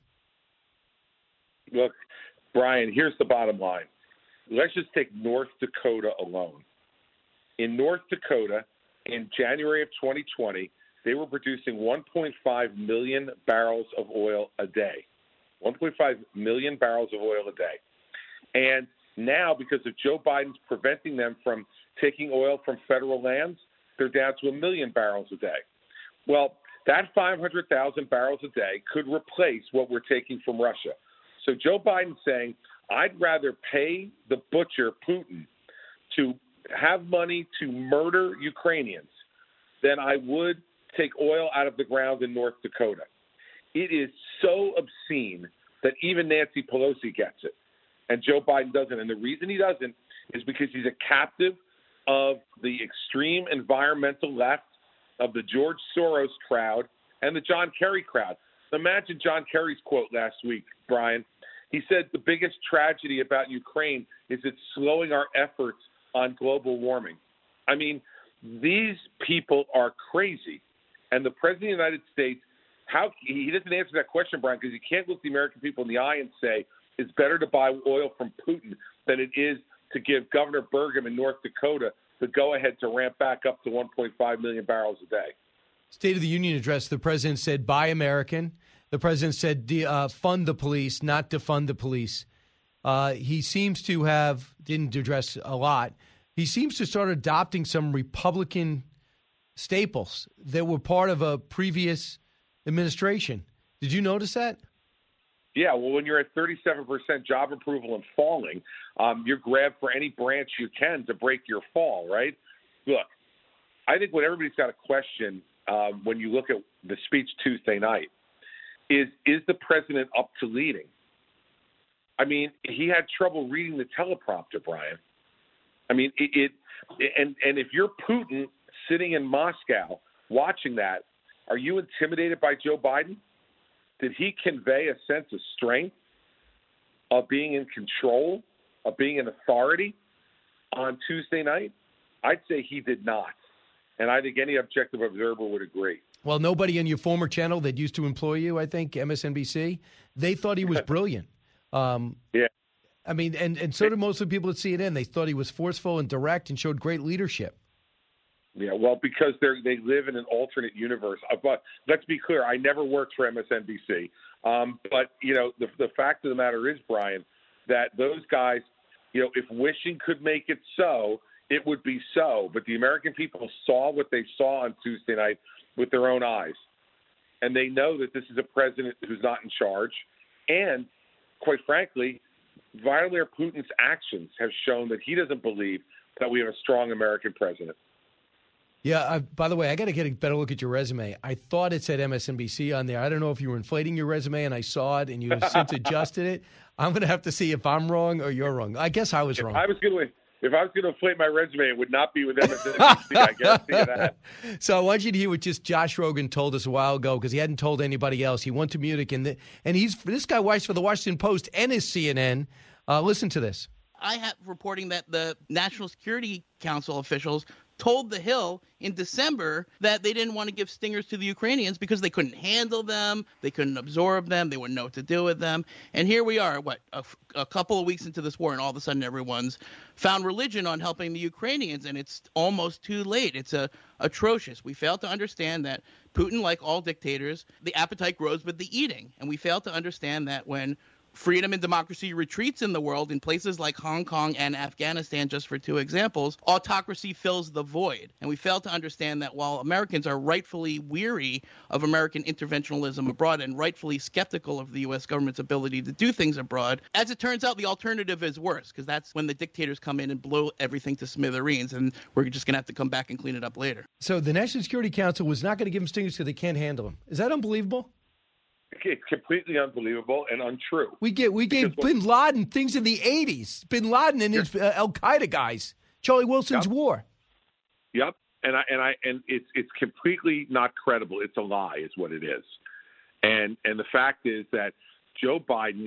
Look, Brian, here's the bottom line. Let's just take North Dakota alone. In North Dakota, in January of twenty twenty, they were producing one point five million barrels of oil a day. one point five million barrels of oil a day. And now, because of Joe Biden's preventing them from taking oil from federal lands, they're down to a million barrels a day. Well, that five hundred thousand barrels a day could replace what we're taking from Russia. So Joe Biden's saying, I'd rather pay the butcher, Putin, to have money to murder Ukrainians than I would take oil out of the ground in North Dakota. It is so obscene that even Nancy Pelosi gets it, and Joe Biden doesn't. And the reason he doesn't is because he's a captive of the extreme environmental left, of the George Soros crowd, and the John Kerry crowd. Imagine John Kerry's quote last week, Brian. He said the biggest tragedy about Ukraine is it's slowing our efforts on global warming. I mean, these people are crazy. And the President of the United States, how he doesn't answer that question, Brian, because he can't look the American people in the eye and say it's better to buy oil from Putin than it is to give Governor Burgum in North Dakota the go-ahead to ramp back up to one point five million barrels a day. State of the Union address, the president said, buy American. The president said, de- uh, fund the police, not defund the police. Uh, he seems to have, didn't address a lot, he seems to start adopting some Republican staples that were part of a previous administration. Did you notice that? Yeah, well, when you're at thirty-seven percent job approval and falling, um, you're grabbed for any branch you can to break your fall, right? Look, I think what everybody's got to question um, when you look at the speech Tuesday night is, is the president up to leading? I mean, he had trouble reading the teleprompter, Brian. I mean, it, it and and if you're Putin sitting in Moscow watching that, are you intimidated by Joe Biden? Did he convey a sense of strength, of being in control, of being an authority on Tuesday night? I'd say he did not. And I think any objective observer would agree. Well, nobody in your former channel that used to employ you, I think, M S N B C, they thought he was brilliant. Um, yeah. I mean, and, and so did most of the people at C N N. They thought he was forceful and direct and showed great leadership. Yeah, well, because they they live in an alternate universe. Uh, but let's be clear, I never worked for M S N B C. Um, but, you know, the, the fact of the matter is, Brian, that those guys, you know, if wishing could make it so, it would be so. But the American people saw what they saw on Tuesday night with their own eyes. And they know that this is a president who's not in charge. And, quite frankly, Vladimir Putin's actions have shown that he doesn't believe that we have a strong American president. Yeah, uh, by the way, I got to get a better look at your resume. I thought it said M S N B C on there. I don't know if you were inflating your resume and I saw it and you have since adjusted it. I'm going to have to see if I'm wrong or you're wrong. I guess I was if wrong. I was going to If I was going to inflate my resume, it would not be with M S N B C. I guarantee you that. So I want you to hear what just Josh Rogan told us a while ago because he hadn't told anybody else. He went to Munich and the, and he's this guy writes for the Washington Post and his C N N. Uh, listen to this. I have reporting that the National Security Council officials told The Hill in December that they didn't want to give stingers to the Ukrainians because they couldn't handle them, they couldn't absorb them, they wouldn't know what to do with them. And here we are, what, a, a couple of weeks into this war, and all of a sudden everyone's found religion on helping the Ukrainians, and it's almost too late. It's a, atrocious. We fail to understand that Putin, like all dictators, the appetite grows with the eating. And we fail to understand that when freedom and democracy retreats in the world in places like Hong Kong and Afghanistan, just for two examples, autocracy fills the void. And we fail to understand that while Americans are rightfully weary of American interventionism abroad and rightfully skeptical of the U S government's ability to do things abroad, as it turns out, the alternative is worse, because that's when the dictators come in and blow everything to smithereens, and we're just going to have to come back and clean it up later. So the National Security Council was not going to give them stingers because they can't handle them. Is that unbelievable? It's completely unbelievable and untrue. We get we gave because Bin Laden things in the eighties. Bin Laden and his uh, Al Qaeda guys. Charlie Wilson's yep. war. Yep, and I and I and it's it's completely not credible. It's a lie, is what it is. And and the fact is that Joe Biden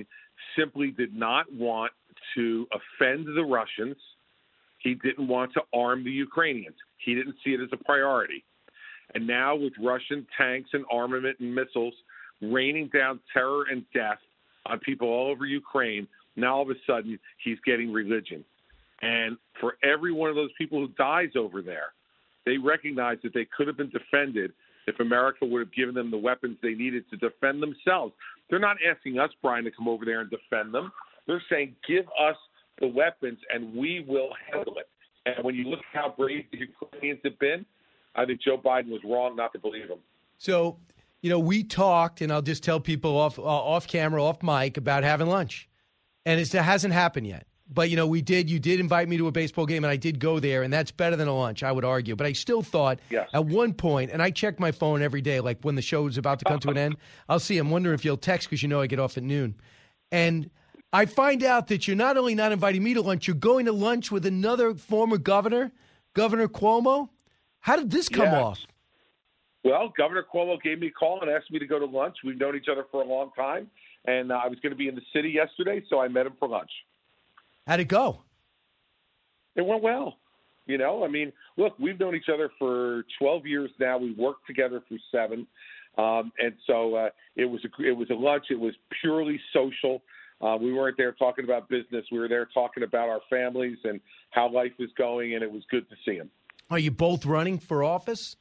simply did not want to offend the Russians. He didn't want to arm the Ukrainians. He didn't see it as a priority. And now with Russian tanks and armament and missiles raining down terror and death on people all over Ukraine, now all of a sudden he's getting religion. And for every one of those people who dies over there, they recognize that they could have been defended if America would have given them the weapons they needed to defend themselves. They're not asking us, Brian, to come over there and defend them. They're saying, give us the weapons and we will handle it. And when you look at how brave the Ukrainians have been, I think Joe Biden was wrong not to believe them. So, you know, we talked, and I'll just tell people off uh, off camera, off mic, about having lunch. And it's, it hasn't happened yet. But, you know, we did. You did invite me to a baseball game, and I did go there, and that's better than a lunch, I would argue. But I still thought yes. At one point, and I check my phone every day, like when the show is about to come to an end, I'll see. I'm wondering if you'll text because you know I get off at noon. And I find out that you're not only not inviting me to lunch, you're going to lunch with another former governor, Governor Cuomo. How did this come yes. off? Well, Governor Cuomo gave me a call and asked me to go to lunch. We've known each other for a long time, and uh, I was going to be in the city yesterday, so I met him for lunch. How'd it go? It went well. You know, I mean, look, we've known each other for twelve years now. We worked together for seven, um, and so uh, it was a, it was a lunch. It was purely social. Uh, we weren't there talking about business. We were there talking about our families and how life is going, and it was good to see him. Are you both running for office?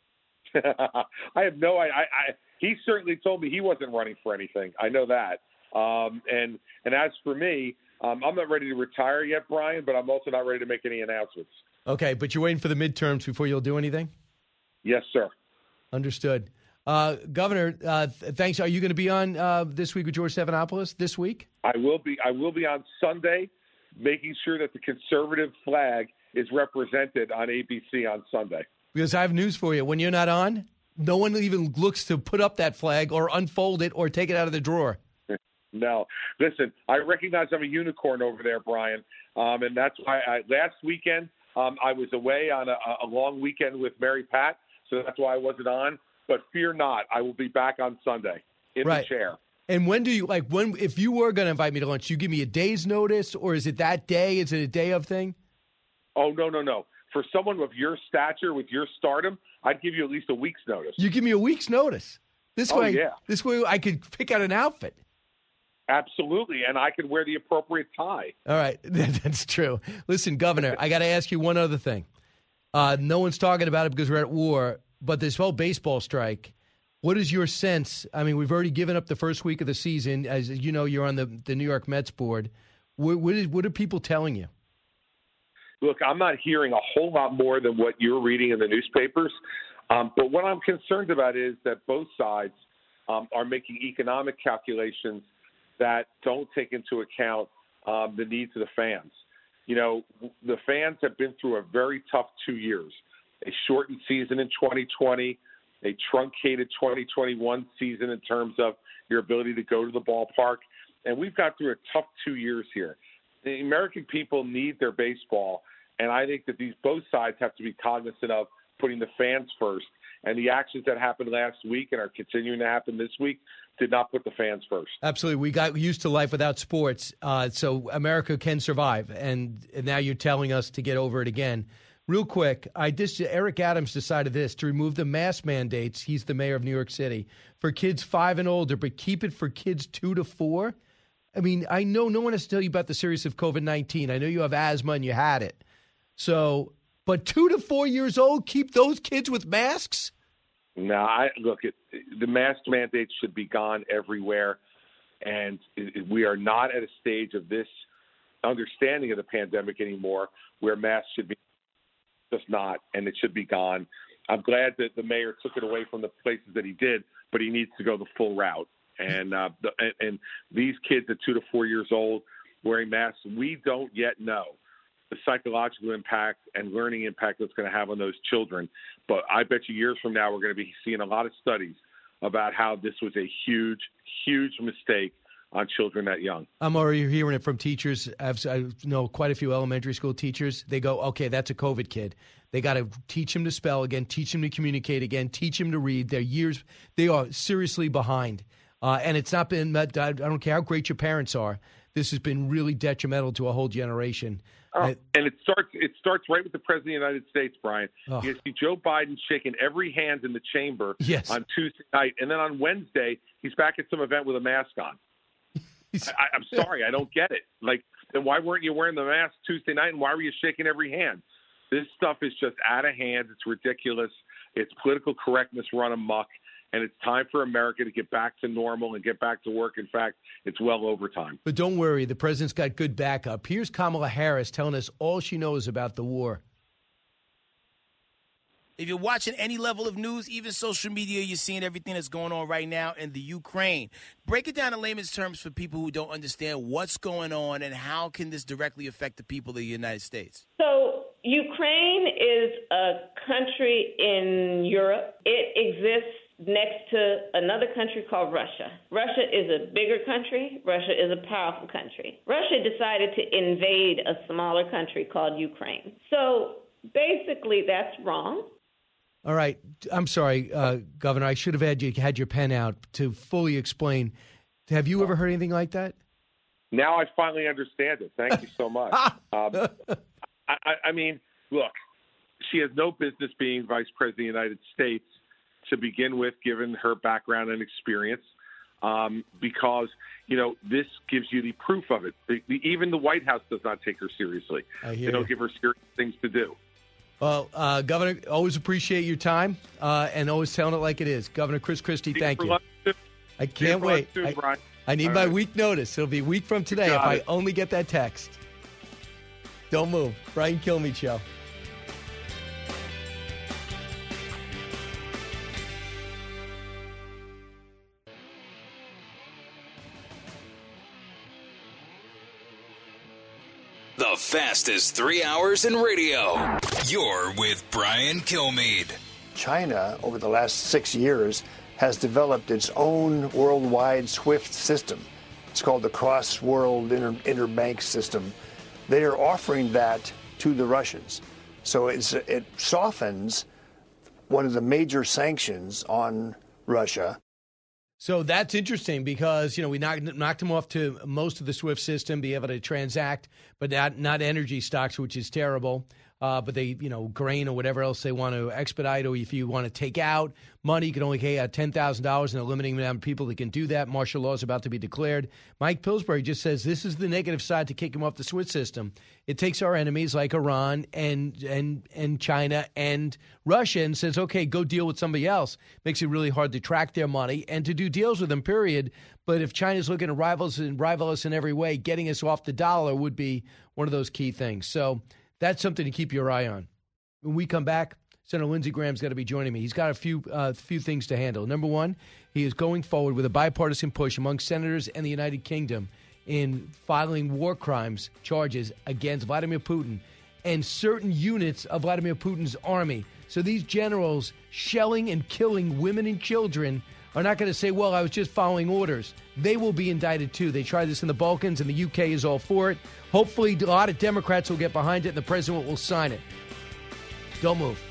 I have no idea. I, I, he certainly told me he wasn't running for anything. I know that. Um, and and as for me, um, I'm not ready to retire yet, Brian, but I'm also not ready to make any announcements. Okay, but you're waiting for the midterms before you'll do anything? Yes, sir. Understood. Uh, Governor, uh, th- thanks. Are you going to be on uh, this week with George Stephanopoulos this week? I will be. I will be on Sunday, making sure that the conservative flag is represented on A B C on Sunday. Because I have news for you. When you're not on, no one even looks to put up that flag or unfold it or take it out of the drawer. No. Listen, I recognize I'm a unicorn over there, Brian, um, and that's why I, last weekend um, I was away on a, a long weekend with Mary Pat, so that's why I wasn't on. But fear not, I will be back on Sunday in right. the chair. And when do you, like, when, if you were going to invite me to lunch, you give me a day's notice, or is it that day? Is it a day of thing? Oh, no, no, no. For someone of your stature, with your stardom, I'd give you at least a week's notice. You give me a week's notice. This oh, way, yeah. This way I could pick out an outfit. Absolutely, and I could wear the appropriate tie. All right, that's true. Listen, Governor, I got to ask you one other thing. Uh, no one's talking about it because we're at war, but this whole baseball strike, what is your sense? I mean, we've already given up the first week of the season. As you know, you're on the, the New York Mets board. What, what, is, what are people telling you? Look, I'm not hearing a whole lot more than what you're reading in the newspapers. Um, but what I'm concerned about is that both sides um, are making economic calculations that don't take into account um, the needs of the fans. You know, the fans have been through a very tough two years. A shortened season in twenty twenty, a truncated twenty twenty-one season in terms of your ability to go to the ballpark. And we've got through a tough two years here. The American people need their baseball, and I think that these both sides have to be cognizant of putting the fans first. And the actions that happened last week and are continuing to happen this week did not put the fans first. Absolutely. We got used to life without sports, uh, so America can survive. And, and now you're telling us to get over it again. Real quick, I just, Eric Adams decided this, to remove the mask mandates, he's the mayor of New York City, for kids five and older, but keep it for kids two to four. I mean, I know no one has to tell you about the seriousness of COVID nineteen. I know you have asthma and you had it. So, but two to four years old, keep those kids with masks? No, I look, it, the mask mandates should be gone everywhere. And it, we are not at a stage of this understanding of the pandemic anymore where masks should be just not, and it should be gone. I'm glad that the mayor took it away from the places that he did, but he needs to go the full route. And, uh, the, and, and these kids at two to four years old wearing masks, we don't yet know the psychological impact and learning impact that's going to have on those children. But I bet you years from now we're going to be seeing a lot of studies about how this was a huge, huge mistake on children that young. I'm already hearing it from teachers. I've, I know quite a few elementary school teachers. They go, okay, that's a COVID kid. They got to teach him to spell again, teach him to communicate again, teach him to read. They're years, they are seriously behind. Uh, and it's not been, I don't care how great your parents are, this has been really detrimental to a whole generation. Oh, Uh, and it starts it starts right with the President of the United States, Brian. Oh. You see Joe Biden shaking every hand in the chamber Yes. on Tuesday night, and then on Wednesday, he's back at some event with a mask on. I, I'm sorry, I don't get it. Like, then why weren't you wearing the mask Tuesday night, and why were you shaking every hand? This stuff is just out of hand. It's ridiculous. It's political correctness run amok, and it's time for America to get back to normal and get back to work. In fact, it's well over time. But don't worry, the president's got good backup. Here's Kamala Harris telling us all she knows about the war. If you're watching any level of news, even social media, you're seeing everything that's going on right now in the Ukraine. Break it down in layman's terms for people who don't understand what's going on and how can this directly affect the people of the United States. So Ukraine is a country in Europe. It exists next to another country called Russia. Russia is a bigger country. Russia is a powerful country. Russia decided to invade a smaller country called Ukraine. So basically that's wrong. All right. I'm sorry, uh, Governor. I should have had you had your pen out to fully explain. Have you ever heard anything like that? Now I finally understand it. Thank you so much. um, I, I mean, look, she has no business being vice president of the United States to begin with, given her background and experience, um, because, you know, this gives you the proof of it. The, the, even the White House does not take her seriously. I hear They don't you. give her serious things to do. Well, uh, Governor, always appreciate your time uh, and always telling it like it is. Governor Chris Christie, thank you. I can't wait. I, I need All my right. week notice. It'll be a week from today if got I it. only get that text. Don't move. Brian Kilmeade Show. The fastest three hours in radio. You're with Brian Kilmeade. China, over the last six years, has developed its own worldwide SWIFT system. It's called the Cross-World Inter- Interbank System. They are offering that to the Russians. So it's, it softens one of the major sanctions on Russia. So that's interesting because, you know, we knocked, knocked them off to most of the SWIFT system, be able to transact, but not, not energy stocks, which is terrible. Uh, but they, you know, grain or whatever else they want to expedite, or if you want to take out money, you can only pay out ten thousand dollars, and they're limiting the amount of people that can do that. Martial law is about to be declared. Mike Pillsbury just says this is the negative side to kick him off the SWIFT system. It takes our enemies like Iran and and and China and Russia and says, okay, go deal with somebody else. Makes it really hard to track their money and to do deals with them, period. But if China's looking to rival us and rival us in every way, getting us off the dollar would be one of those key things. So that's something to keep your eye on. When we come back, Senator Lindsey Graham's got to be joining me. He's got a few uh, few things to handle. Number one, he is going forward with a bipartisan push among senators and the United Kingdom in filing war crimes charges against Vladimir Putin and certain units of Vladimir Putin's army. So these generals shelling and killing women and children are not going to say, well, I was just following orders. They will be indicted, too. They tried this in the Balkans, and the U K is all for it. Hopefully, a lot of Democrats will get behind it, and the president will sign it. Don't move.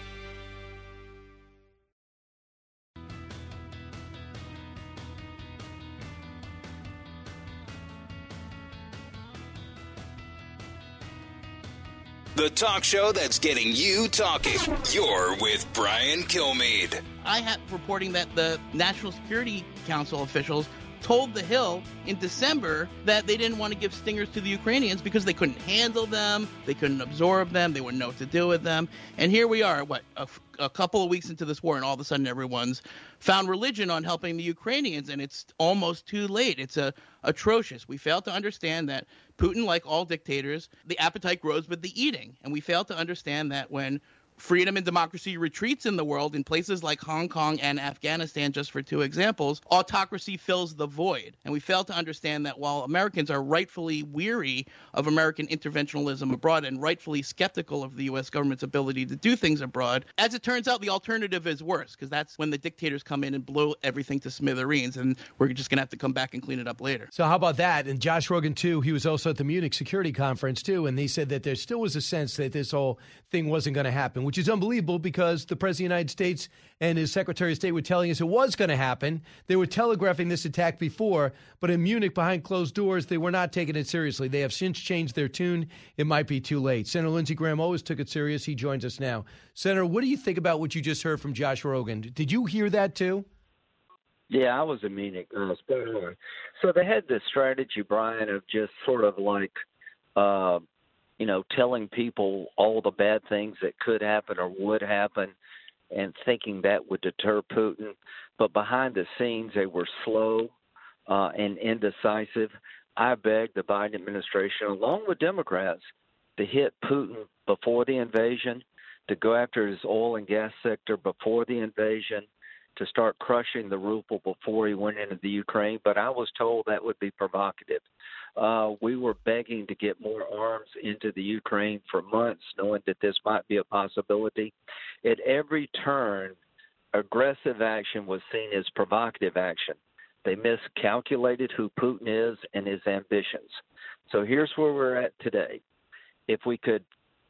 The talk show that's getting you talking. You're with Brian Kilmeade. I have reporting that the National Security Council officials told The Hill in December that they didn't want to give stingers to the Ukrainians because they couldn't handle them, they couldn't absorb them, they wouldn't know what to do with them. And here we are, what, a, a couple of weeks into this war, and all of a sudden everyone's found religion on helping the Ukrainians, and it's almost too late. It's a, atrocious. We fail to understand that Putin, like all dictators, the appetite grows with the eating. And we fail to understand that when freedom and democracy retreats in the world, in places like Hong Kong and Afghanistan, just for two examples, autocracy fills the void. And we fail to understand that while Americans are rightfully weary of American interventionism abroad and rightfully skeptical of the U S government's ability to do things abroad, as it turns out, the alternative is worse, because that's when the dictators come in and blow everything to smithereens, and we're just going to have to come back and clean it up later. So how about that? And Josh Rogan, too, he was also at the Munich Security Conference, too, and he said that there still was a sense that this whole thing wasn't going to happen. which is unbelievable because the President of the United States and his Secretary of State were telling us it was going to happen. They were telegraphing this attack before, but in Munich, behind closed doors, they were not taking it seriously. They have since changed their tune. It might be too late. Senator Lindsey Graham always took it serious. He joins us now. Senator, what do you think about what you just heard from Josh Rogan? Did you hear that too? Yeah, I was in Munich. Uh, spot on. So they had this strategy, Brian, of just sort of like, uh, you know, telling people all the bad things that could happen or would happen and thinking that would deter Putin. But behind the scenes, they were slow uh, and indecisive. I begged the Biden administration, along with Democrats, to hit Putin before the invasion, to go after his oil and gas sector before the invasion, to start crushing the ruble before he went into the Ukraine, but I was told that would be provocative. Uh, we were begging to get more arms into the Ukraine for months, knowing that this might be a possibility. At every turn, aggressive action was seen as provocative action. They miscalculated who Putin is and his ambitions. So here's where we're at today. If we could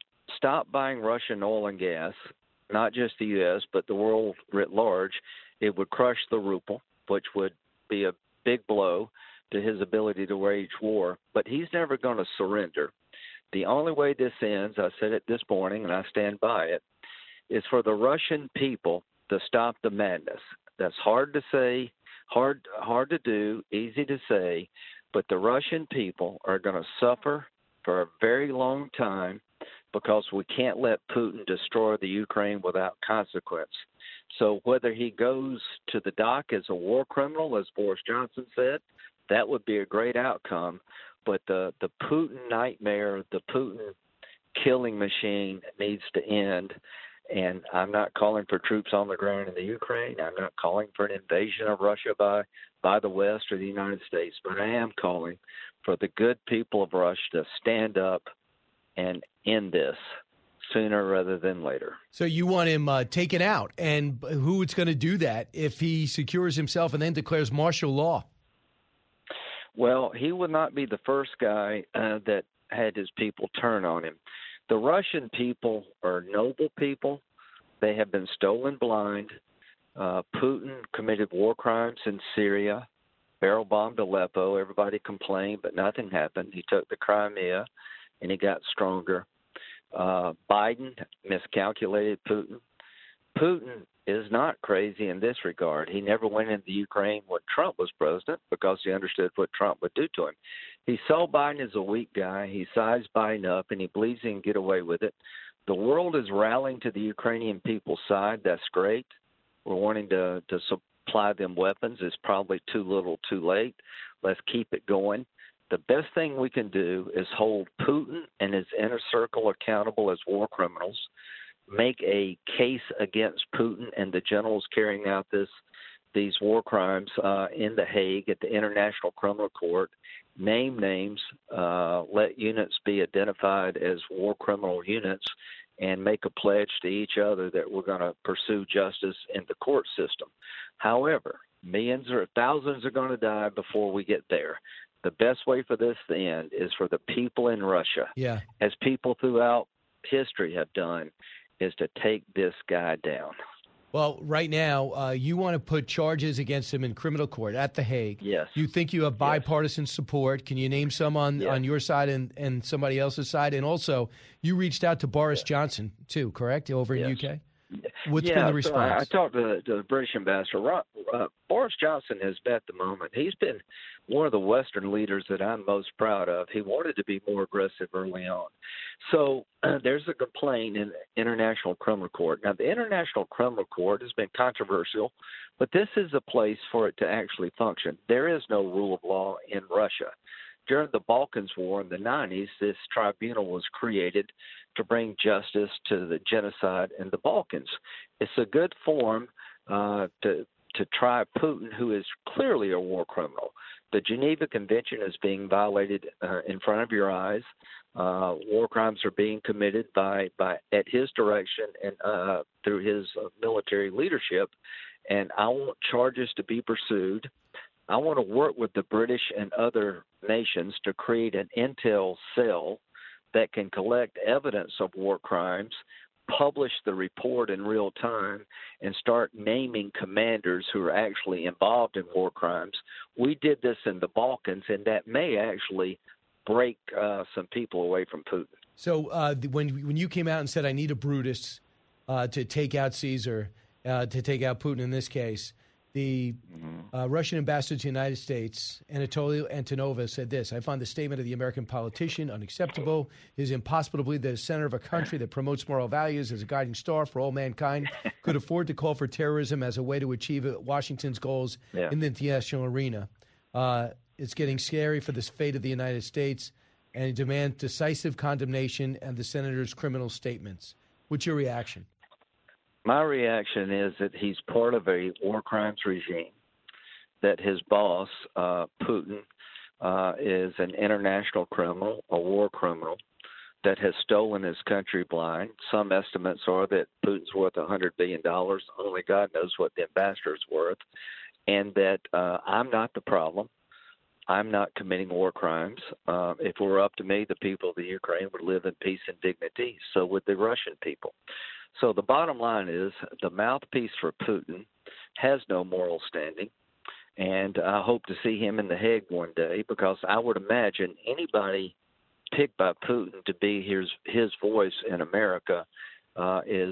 stop buying Russian oil and gas, not just the U S, but the world writ large, it would crush the ruble, which would be a big blow to his ability to wage war. But he's never going to surrender. The only way this ends, I said it this morning, and I stand by it, is for the Russian people to stop the madness. That's hard to say, hard, hard to do, easy to say, but the Russian people are going to suffer for a very long time because we can't let Putin destroy the Ukraine without consequence. So whether he goes to the dock as a war criminal, as Boris Johnson said, that would be a great outcome. But the, the Putin nightmare, the Putin killing machine needs to end. And I'm not calling for troops on the ground in the Ukraine. I'm not calling for an invasion of Russia by, by the West or the United States. But I am calling for the good people of Russia to stand up and end this sooner rather than later. So you want him uh, taken out. And who is going to do that if he secures himself and then declares martial law? Well, he would not be the first guy uh, that had his people turn on him. The Russian people are noble people. They have been stolen blind. Uh, Putin committed war crimes in Syria, barrel bombed Aleppo. Everybody complained, but nothing happened. He took the Crimea, and he got stronger. Uh, Biden miscalculated Putin. Putin is not crazy in this regard. He never went into Ukraine when Trump was president because he understood what Trump would do to him. He saw Biden as a weak guy. He sized Biden up, and he believes he can get away with it. The world is rallying to the Ukrainian people's side. That's great. We're wanting to, to supply them weapons. It's probably too little too late. Let's keep it going. The best thing we can do is hold Putin and his inner circle accountable as war criminals, make a case against Putin and the generals carrying out this these war crimes uh, in The Hague at the International Criminal Court, name names, uh, let units be identified as war criminal units, and make a pledge to each other that we're going to pursue justice in the court system. However, millions or thousands are going to die before we get there. The best way for this to end is for the people in Russia, yeah, as people throughout history have done, is to take this guy down. Well, right now, uh, you want to put charges against him in criminal court at The Hague. Yes. You think you have bipartisan yes. support. Can you name some on, yes. on your side and, and somebody else's side? And also, you reached out to Boris yes. Johnson, too, correct, over in yes. U K? What's yeah, been the response? So I, I talked to, to the British ambassador. Uh, Boris Johnson has been at the moment. He's been one of the Western leaders that I'm most proud of. He wanted to be more aggressive early on. So uh, there's a complaint in the International Criminal Court. Now, the International Criminal Court has been controversial, but this is a place for it to actually function. There is no rule of law in Russia. During the Balkans War in the nineties, this tribunal was created to bring justice to the genocide in the Balkans. It's a good forum uh, to to try Putin, who is clearly a war criminal. The Geneva Convention is being violated uh, in front of your eyes. Uh, war crimes are being committed by, by at his direction and uh, through his uh, military leadership. And I want charges to be pursued. I want to work with the British and other nations to create an intel cell that can collect evidence of war crimes, publish the report in real time and start naming commanders who are actually involved in war crimes. We did this in the Balkans, and that may actually break uh, some people away from Putin. So uh, the, when when you came out and said, I need a Brutus uh, to take out Caesar, uh, to take out Putin in this case, the uh, Russian ambassador to the United States, Anatoly Antonov, said this: I find the statement of the American politician unacceptable. It is impossible to believe that a senator of a country that promotes moral values as a guiding star for all mankind could afford to call for terrorism as a way to achieve Washington's goals yeah. in the international arena. Uh, it's getting scary for the fate of the United States, and he demands decisive condemnation and the senator's criminal statements. What's your reaction? My reaction is that he's part of a war crimes regime, that his boss, uh, Putin, uh, is an international criminal, a war criminal, that has stolen his country blind. Some estimates are that Putin's worth one hundred billion dollars. Only God knows what the ambassador's worth. And that uh, I'm not the problem. I'm not committing war crimes. Uh, if it were up to me, the people of the Ukraine would live in peace and dignity. So would the Russian people. So the bottom line is the mouthpiece for Putin has no moral standing, and I hope to see him in The Hague one day, because I would imagine anybody picked by Putin to be his, his voice in America uh, is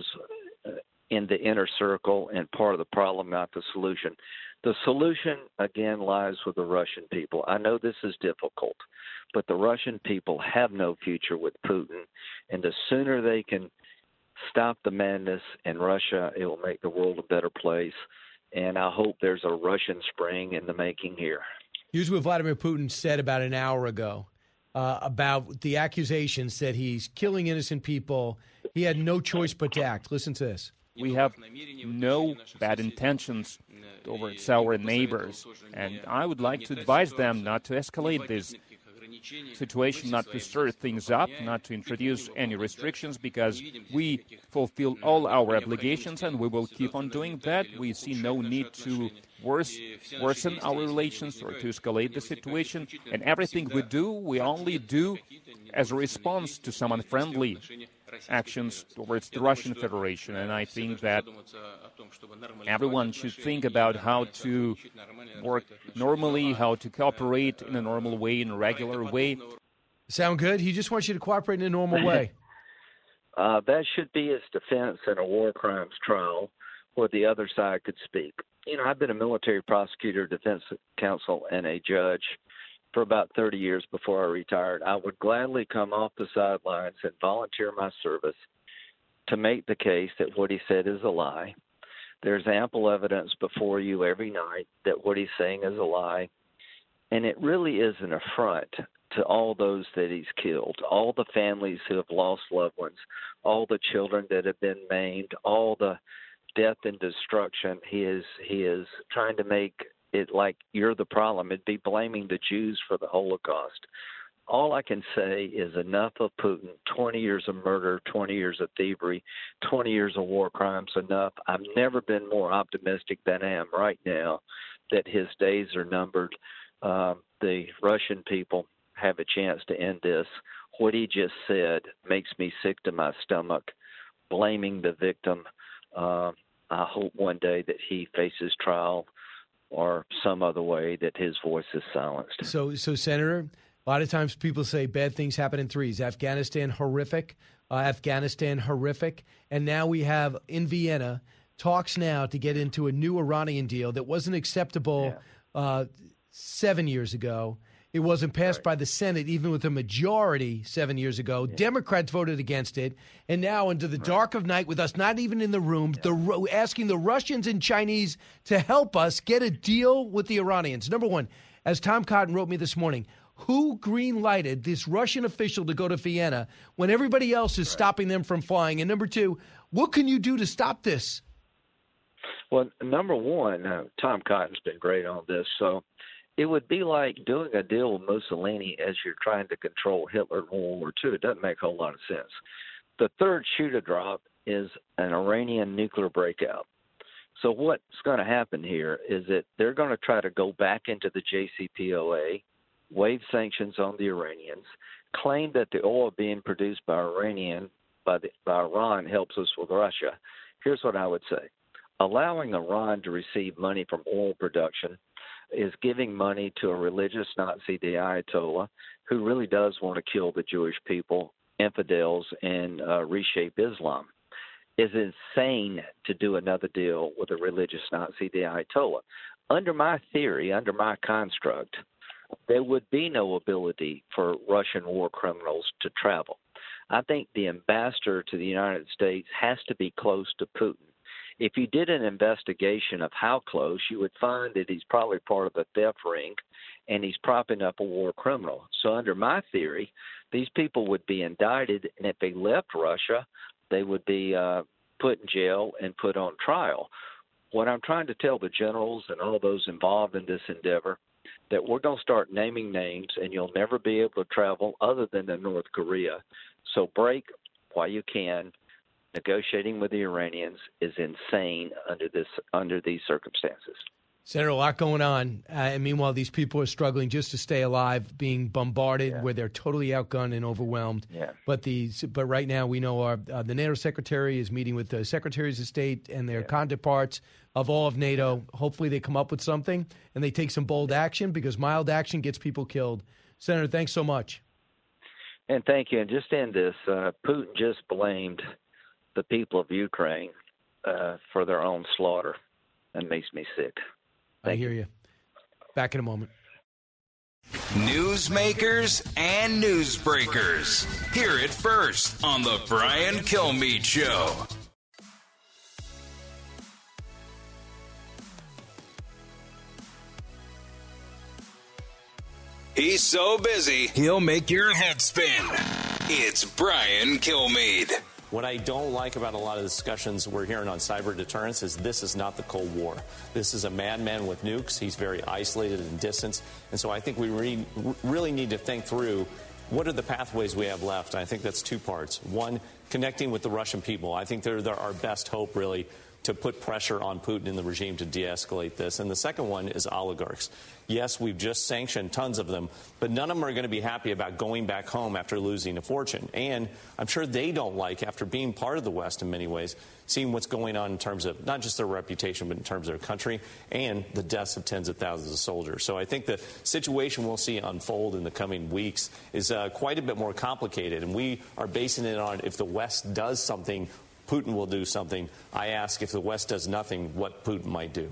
in the inner circle and part of the problem, not the solution. The solution, again, lies with the Russian people. I know this is difficult, but the Russian people have no future with Putin, and the sooner they can stop the madness in Russia, it will make the world a better place. And I hope there's a Russian spring in the making here. Here's what Vladimir Putin said about an hour ago uh, about the accusations that he's killing innocent people. He had no choice but to act. Listen to this. We have no bad intentions towards our neighbors, and I would like to advise them not to escalate this situation, not to stir things up, not to introduce any restrictions, because we fulfill all our obligations and we will keep on doing that. We see no need to worse, worsen our relations or to escalate the situation. And everything we do, we only do as a response to some unfriendly actions towards the Russian Federation. And I think that everyone should think about how to work normally, how to cooperate in a normal way, in a regular way. Sound good? He just wants you to cooperate in a normal way. uh, that should be his defense in a war crimes trial where the other side could speak. You know, I've been a military prosecutor, defense counsel, and a judge for about thirty years before I retired. I would gladly come off the sidelines and volunteer my service to make the case that what he said is a lie. There's ample evidence before you every night that what he's saying is a lie. And it really is an affront to all those that he's killed, all the families who have lost loved ones, all the children that have been maimed, all the death and destruction. He is he is trying to make it like you're the problem. It'd be blaming the Jews for the Holocaust. All I can say is enough of Putin. twenty years of murder, twenty years of thievery, twenty years of war crimes, enough. I've never been more optimistic than I am right now that his days are numbered. Um, the Russian people have a chance to end this. What he just said makes me sick to my stomach, blaming the victim. Uh, I hope one day that he faces trial or some other way that his voice is silenced. So, so Senator, a lot of times people say bad things happen in threes. Afghanistan, horrific. Uh, Afghanistan, horrific. And now we have in Vienna talks now to get into a new Iranian deal that wasn't acceptable yeah. uh, seven years ago. It wasn't passed right. by the Senate, even with a majority seven years ago. Yeah. Democrats voted against it. And now, into the right. dark of night, with us not even in the room, yeah. the, asking the Russians and Chinese to help us get a deal with the Iranians. Number one, as Tom Cotton wrote me this morning, who green-lighted this Russian official to go to Vienna when everybody else is right. stopping them from flying? And number two, what can you do to stop this? Well, number one, uh, Tom Cotton's been great on this. So it would be like doing a deal with Mussolini as you're trying to control Hitler in World War Two. It doesn't make a whole lot of sense. The third shoe to drop is an Iranian nuclear breakout. So what's going to happen here is that they're going to try to go back into the J C P O A, waive sanctions on the Iranians, claim that the oil being produced by Iranian by, the, by Iran helps us with Russia. Here's what I would say. Allowing Iran to receive money from oil production is giving money to a religious Nazi, the Ayatollah, who really does want to kill the Jewish people, infidels, and uh, reshape Islam. It's insane to do another deal with a religious Nazi, the Ayatollah. Under my theory, under my construct, there would be no ability for Russian war criminals to travel. I think the ambassador to the United States has to be close to Putin. If you did an investigation of how close, you would find that he's probably part of the theft ring and he's propping up a war criminal. So under my theory, these people would be indicted, and if they left Russia, they would be uh, put in jail and put on trial. What I'm trying to tell the generals and all those involved in this endeavor, that we're going to start naming names, and you'll never be able to travel other than to North Korea. So break while you can. Negotiating with the Iranians is insane under this under these circumstances. Senator, a lot going on. Uh, and meanwhile, these people are struggling just to stay alive, being bombarded yeah. where they're totally outgunned and overwhelmed. Yeah. But the but right now we know our uh, the NATO secretary is meeting with the secretaries of state and their yeah. counterparts of all of NATO. Hopefully they come up with something and they take some bold action, because mild action gets people killed. Senator, thanks so much. And thank you. And just end this, uh, Putin just blamed the people of Ukraine uh, for their own slaughter. That makes me sick. Thank I hear you. you. Back in a moment. Newsmakers and newsbreakers. Hear it first on the Brian Kilmeade Show. He's so busy, he'll make your head spin. It's Brian Kilmeade. What I don't like about a lot of the discussions we're hearing on cyber deterrence is this is not the Cold War. This is a madman with nukes. He's very isolated and distant. And so I think we re- really need to think through what are the pathways we have left. And I think that's two parts. One, connecting with the Russian people. I think they're, they're our best hope, really, to put pressure on Putin and the regime to de-escalate this. And the second one is oligarchs. Yes, we've just sanctioned tons of them, but none of them are going to be happy about going back home after losing a fortune. And I'm sure they don't like, after being part of the West in many ways, seeing what's going on in terms of not just their reputation, but in terms of their country and the deaths of tens of thousands of soldiers. So I think the situation we'll see unfold in the coming weeks is uh, quite a bit more complicated. And we are basing it on if the West does something, Putin will do something. I ask if the West does nothing, what Putin might do.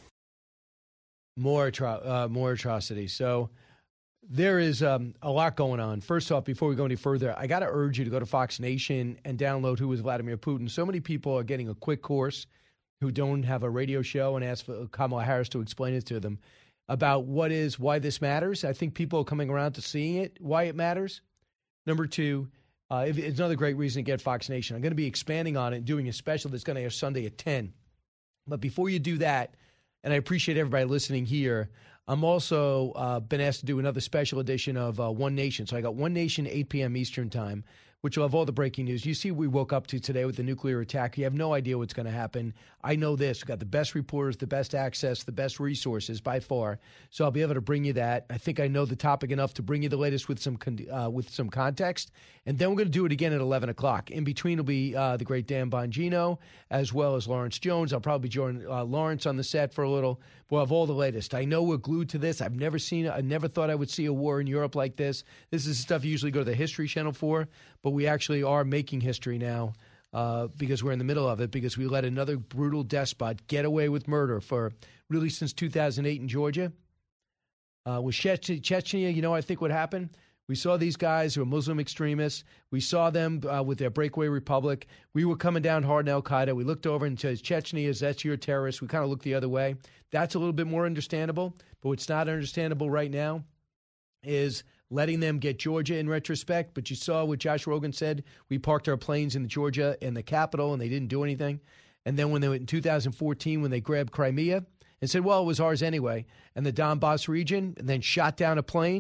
More, atro- uh, more atrocities. So there is um, a lot going on. First off, before we go any further, I got to urge you to go to Fox Nation and download Who is Vladimir Putin. So many people are getting a quick course who don't have a radio show and ask for Kamala Harris to explain it to them about what is, why this matters. I think people are coming around to seeing it, why it matters. Number two, uh, it's another great reason to get Fox Nation. I'm going to be expanding on it and doing a special that's going to air Sunday at ten. But before you do that, and I appreciate everybody listening here, I'm also uh, been asked to do another special edition of uh, One Nation. So I got One Nation, eight p.m. Eastern time, which will have all the breaking news. You see we woke up to today with the nuclear attack. You have no idea what's going to happen. I know this. We've got the best reporters, the best access, the best resources by far. So I'll be able to bring you that. I think I know the topic enough to bring you the latest with some uh, with some context. And then we're going to do it again at eleven o'clock. In between will be uh, the great Dan Bongino, as well as Lawrence Jones. I'll probably join uh, Lawrence on the set for a little. We'll have all the latest. I know we're glued to this. I've never seen I never thought I would see a war in Europe like this. This is stuff you usually go to the History Channel for, but we actually are making history now uh, because we're in the middle of it, because we let another brutal despot get away with murder for really since two thousand eight in Georgia. Uh, with Chech- Chechnya, you know, I think what happened? We saw these guys who are Muslim extremists. We saw them uh, with their breakaway republic. We were coming down hard in al-Qaeda. We looked over and said, Chechnya, that's your terrorist. We kind of looked the other way. That's a little bit more understandable. But what's not understandable right now is letting them get Georgia in retrospect. But you saw what Josh Rogan said. We parked our planes in Georgia in the Capitol, and they didn't do anything. And then when they went in two thousand fourteen, when they grabbed Crimea and said, well, it was ours anyway, and the Donbass region, and then shot down a plane,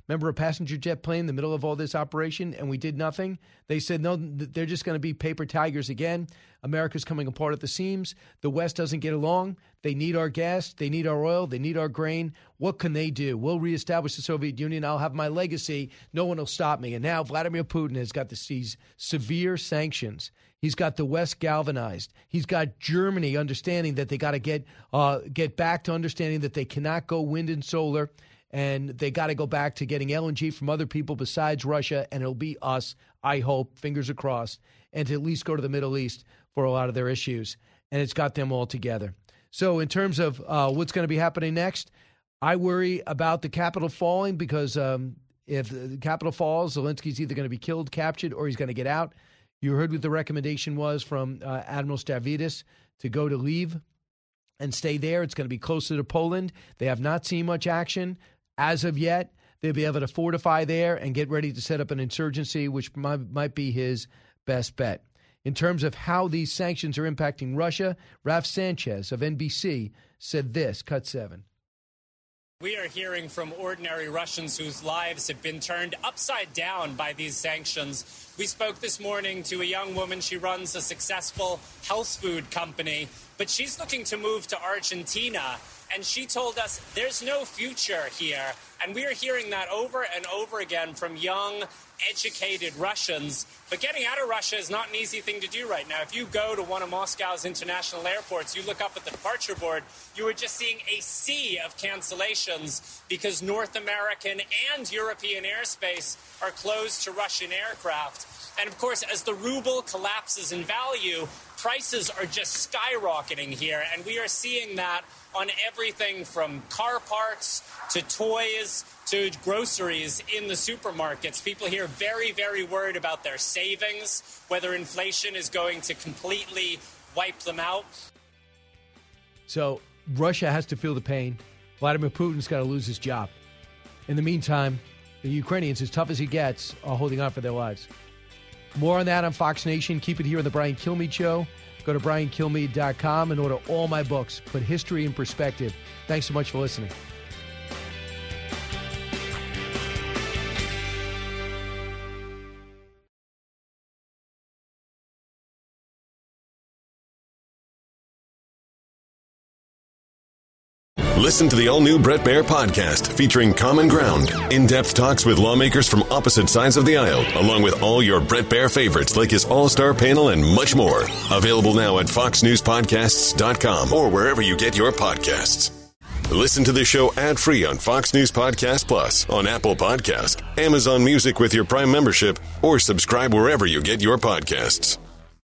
Remember a passenger jet plane in the middle of all this operation, and we did nothing? They said, no, they're just going to be paper tigers again. America's coming apart at the seams. The West doesn't get along. They need our gas. They need our oil. They need our grain. What can they do? We'll reestablish the Soviet Union. I'll have my legacy. No one will stop me. And now Vladimir Putin has got these severe sanctions. He's got the West galvanized. He's got Germany understanding that they got to get uh, get back to understanding that they cannot go wind and solar. And they got to go back to getting L N G from other people besides Russia, and it'll be us, I hope, fingers are crossed, and to at least go to the Middle East for a lot of their issues. And it's got them all together. So in terms of uh, what's going to be happening next, I worry about the Capitol falling because um, if the Capitol falls, Zelensky's either going to be killed, captured, or he's going to get out. You heard what the recommendation was from uh, Admiral Stavridis to go to Lviv and stay there. It's going to be closer to Poland. They have not seen much action. As of yet, they'll be able to fortify there and get ready to set up an insurgency, which might, might be his best bet. In terms of how these sanctions are impacting Russia, Ralph Sanchez of N B C said this, cut seven. We are hearing from ordinary Russians whose lives have been turned upside down by these sanctions. We spoke this morning to a young woman. She runs a successful health food company, but she's looking to move to Argentina. And she told us there's no future here. And we are hearing that over and over again from young, educated Russians. But getting out of Russia is not an easy thing to do right now. If you go to one of Moscow's international airports, you look up at the departure board, you are just seeing a sea of cancellations because North American and European airspace are closed to Russian aircraft. And of course, as the ruble collapses in value, prices are just skyrocketing here. And we are seeing that on everything from car parts to toys to groceries in the supermarkets. People here very, very worried about their savings, whether inflation is going to completely wipe them out. So Russia has to feel the pain. Vladimir Putin's got to lose his job. In the meantime, the Ukrainians, as tough as he gets, are holding on for their lives. More on that on Fox Nation. Keep it here on the Brian Kilmeade Show. Go to brian kilmeade dot com and order all my books. Put history in perspective. Thanks so much for listening. Listen to the all-new Bret Baier podcast featuring Common Ground, in-depth talks with lawmakers from opposite sides of the aisle, along with all your Bret Baier favorites like his all-star panel and much more. Available now at fox news podcasts dot com or wherever you get your podcasts. Listen to the show ad-free on Fox News Podcast Plus, on Apple Podcast, Amazon Music with your Prime membership, or subscribe wherever you get your podcasts.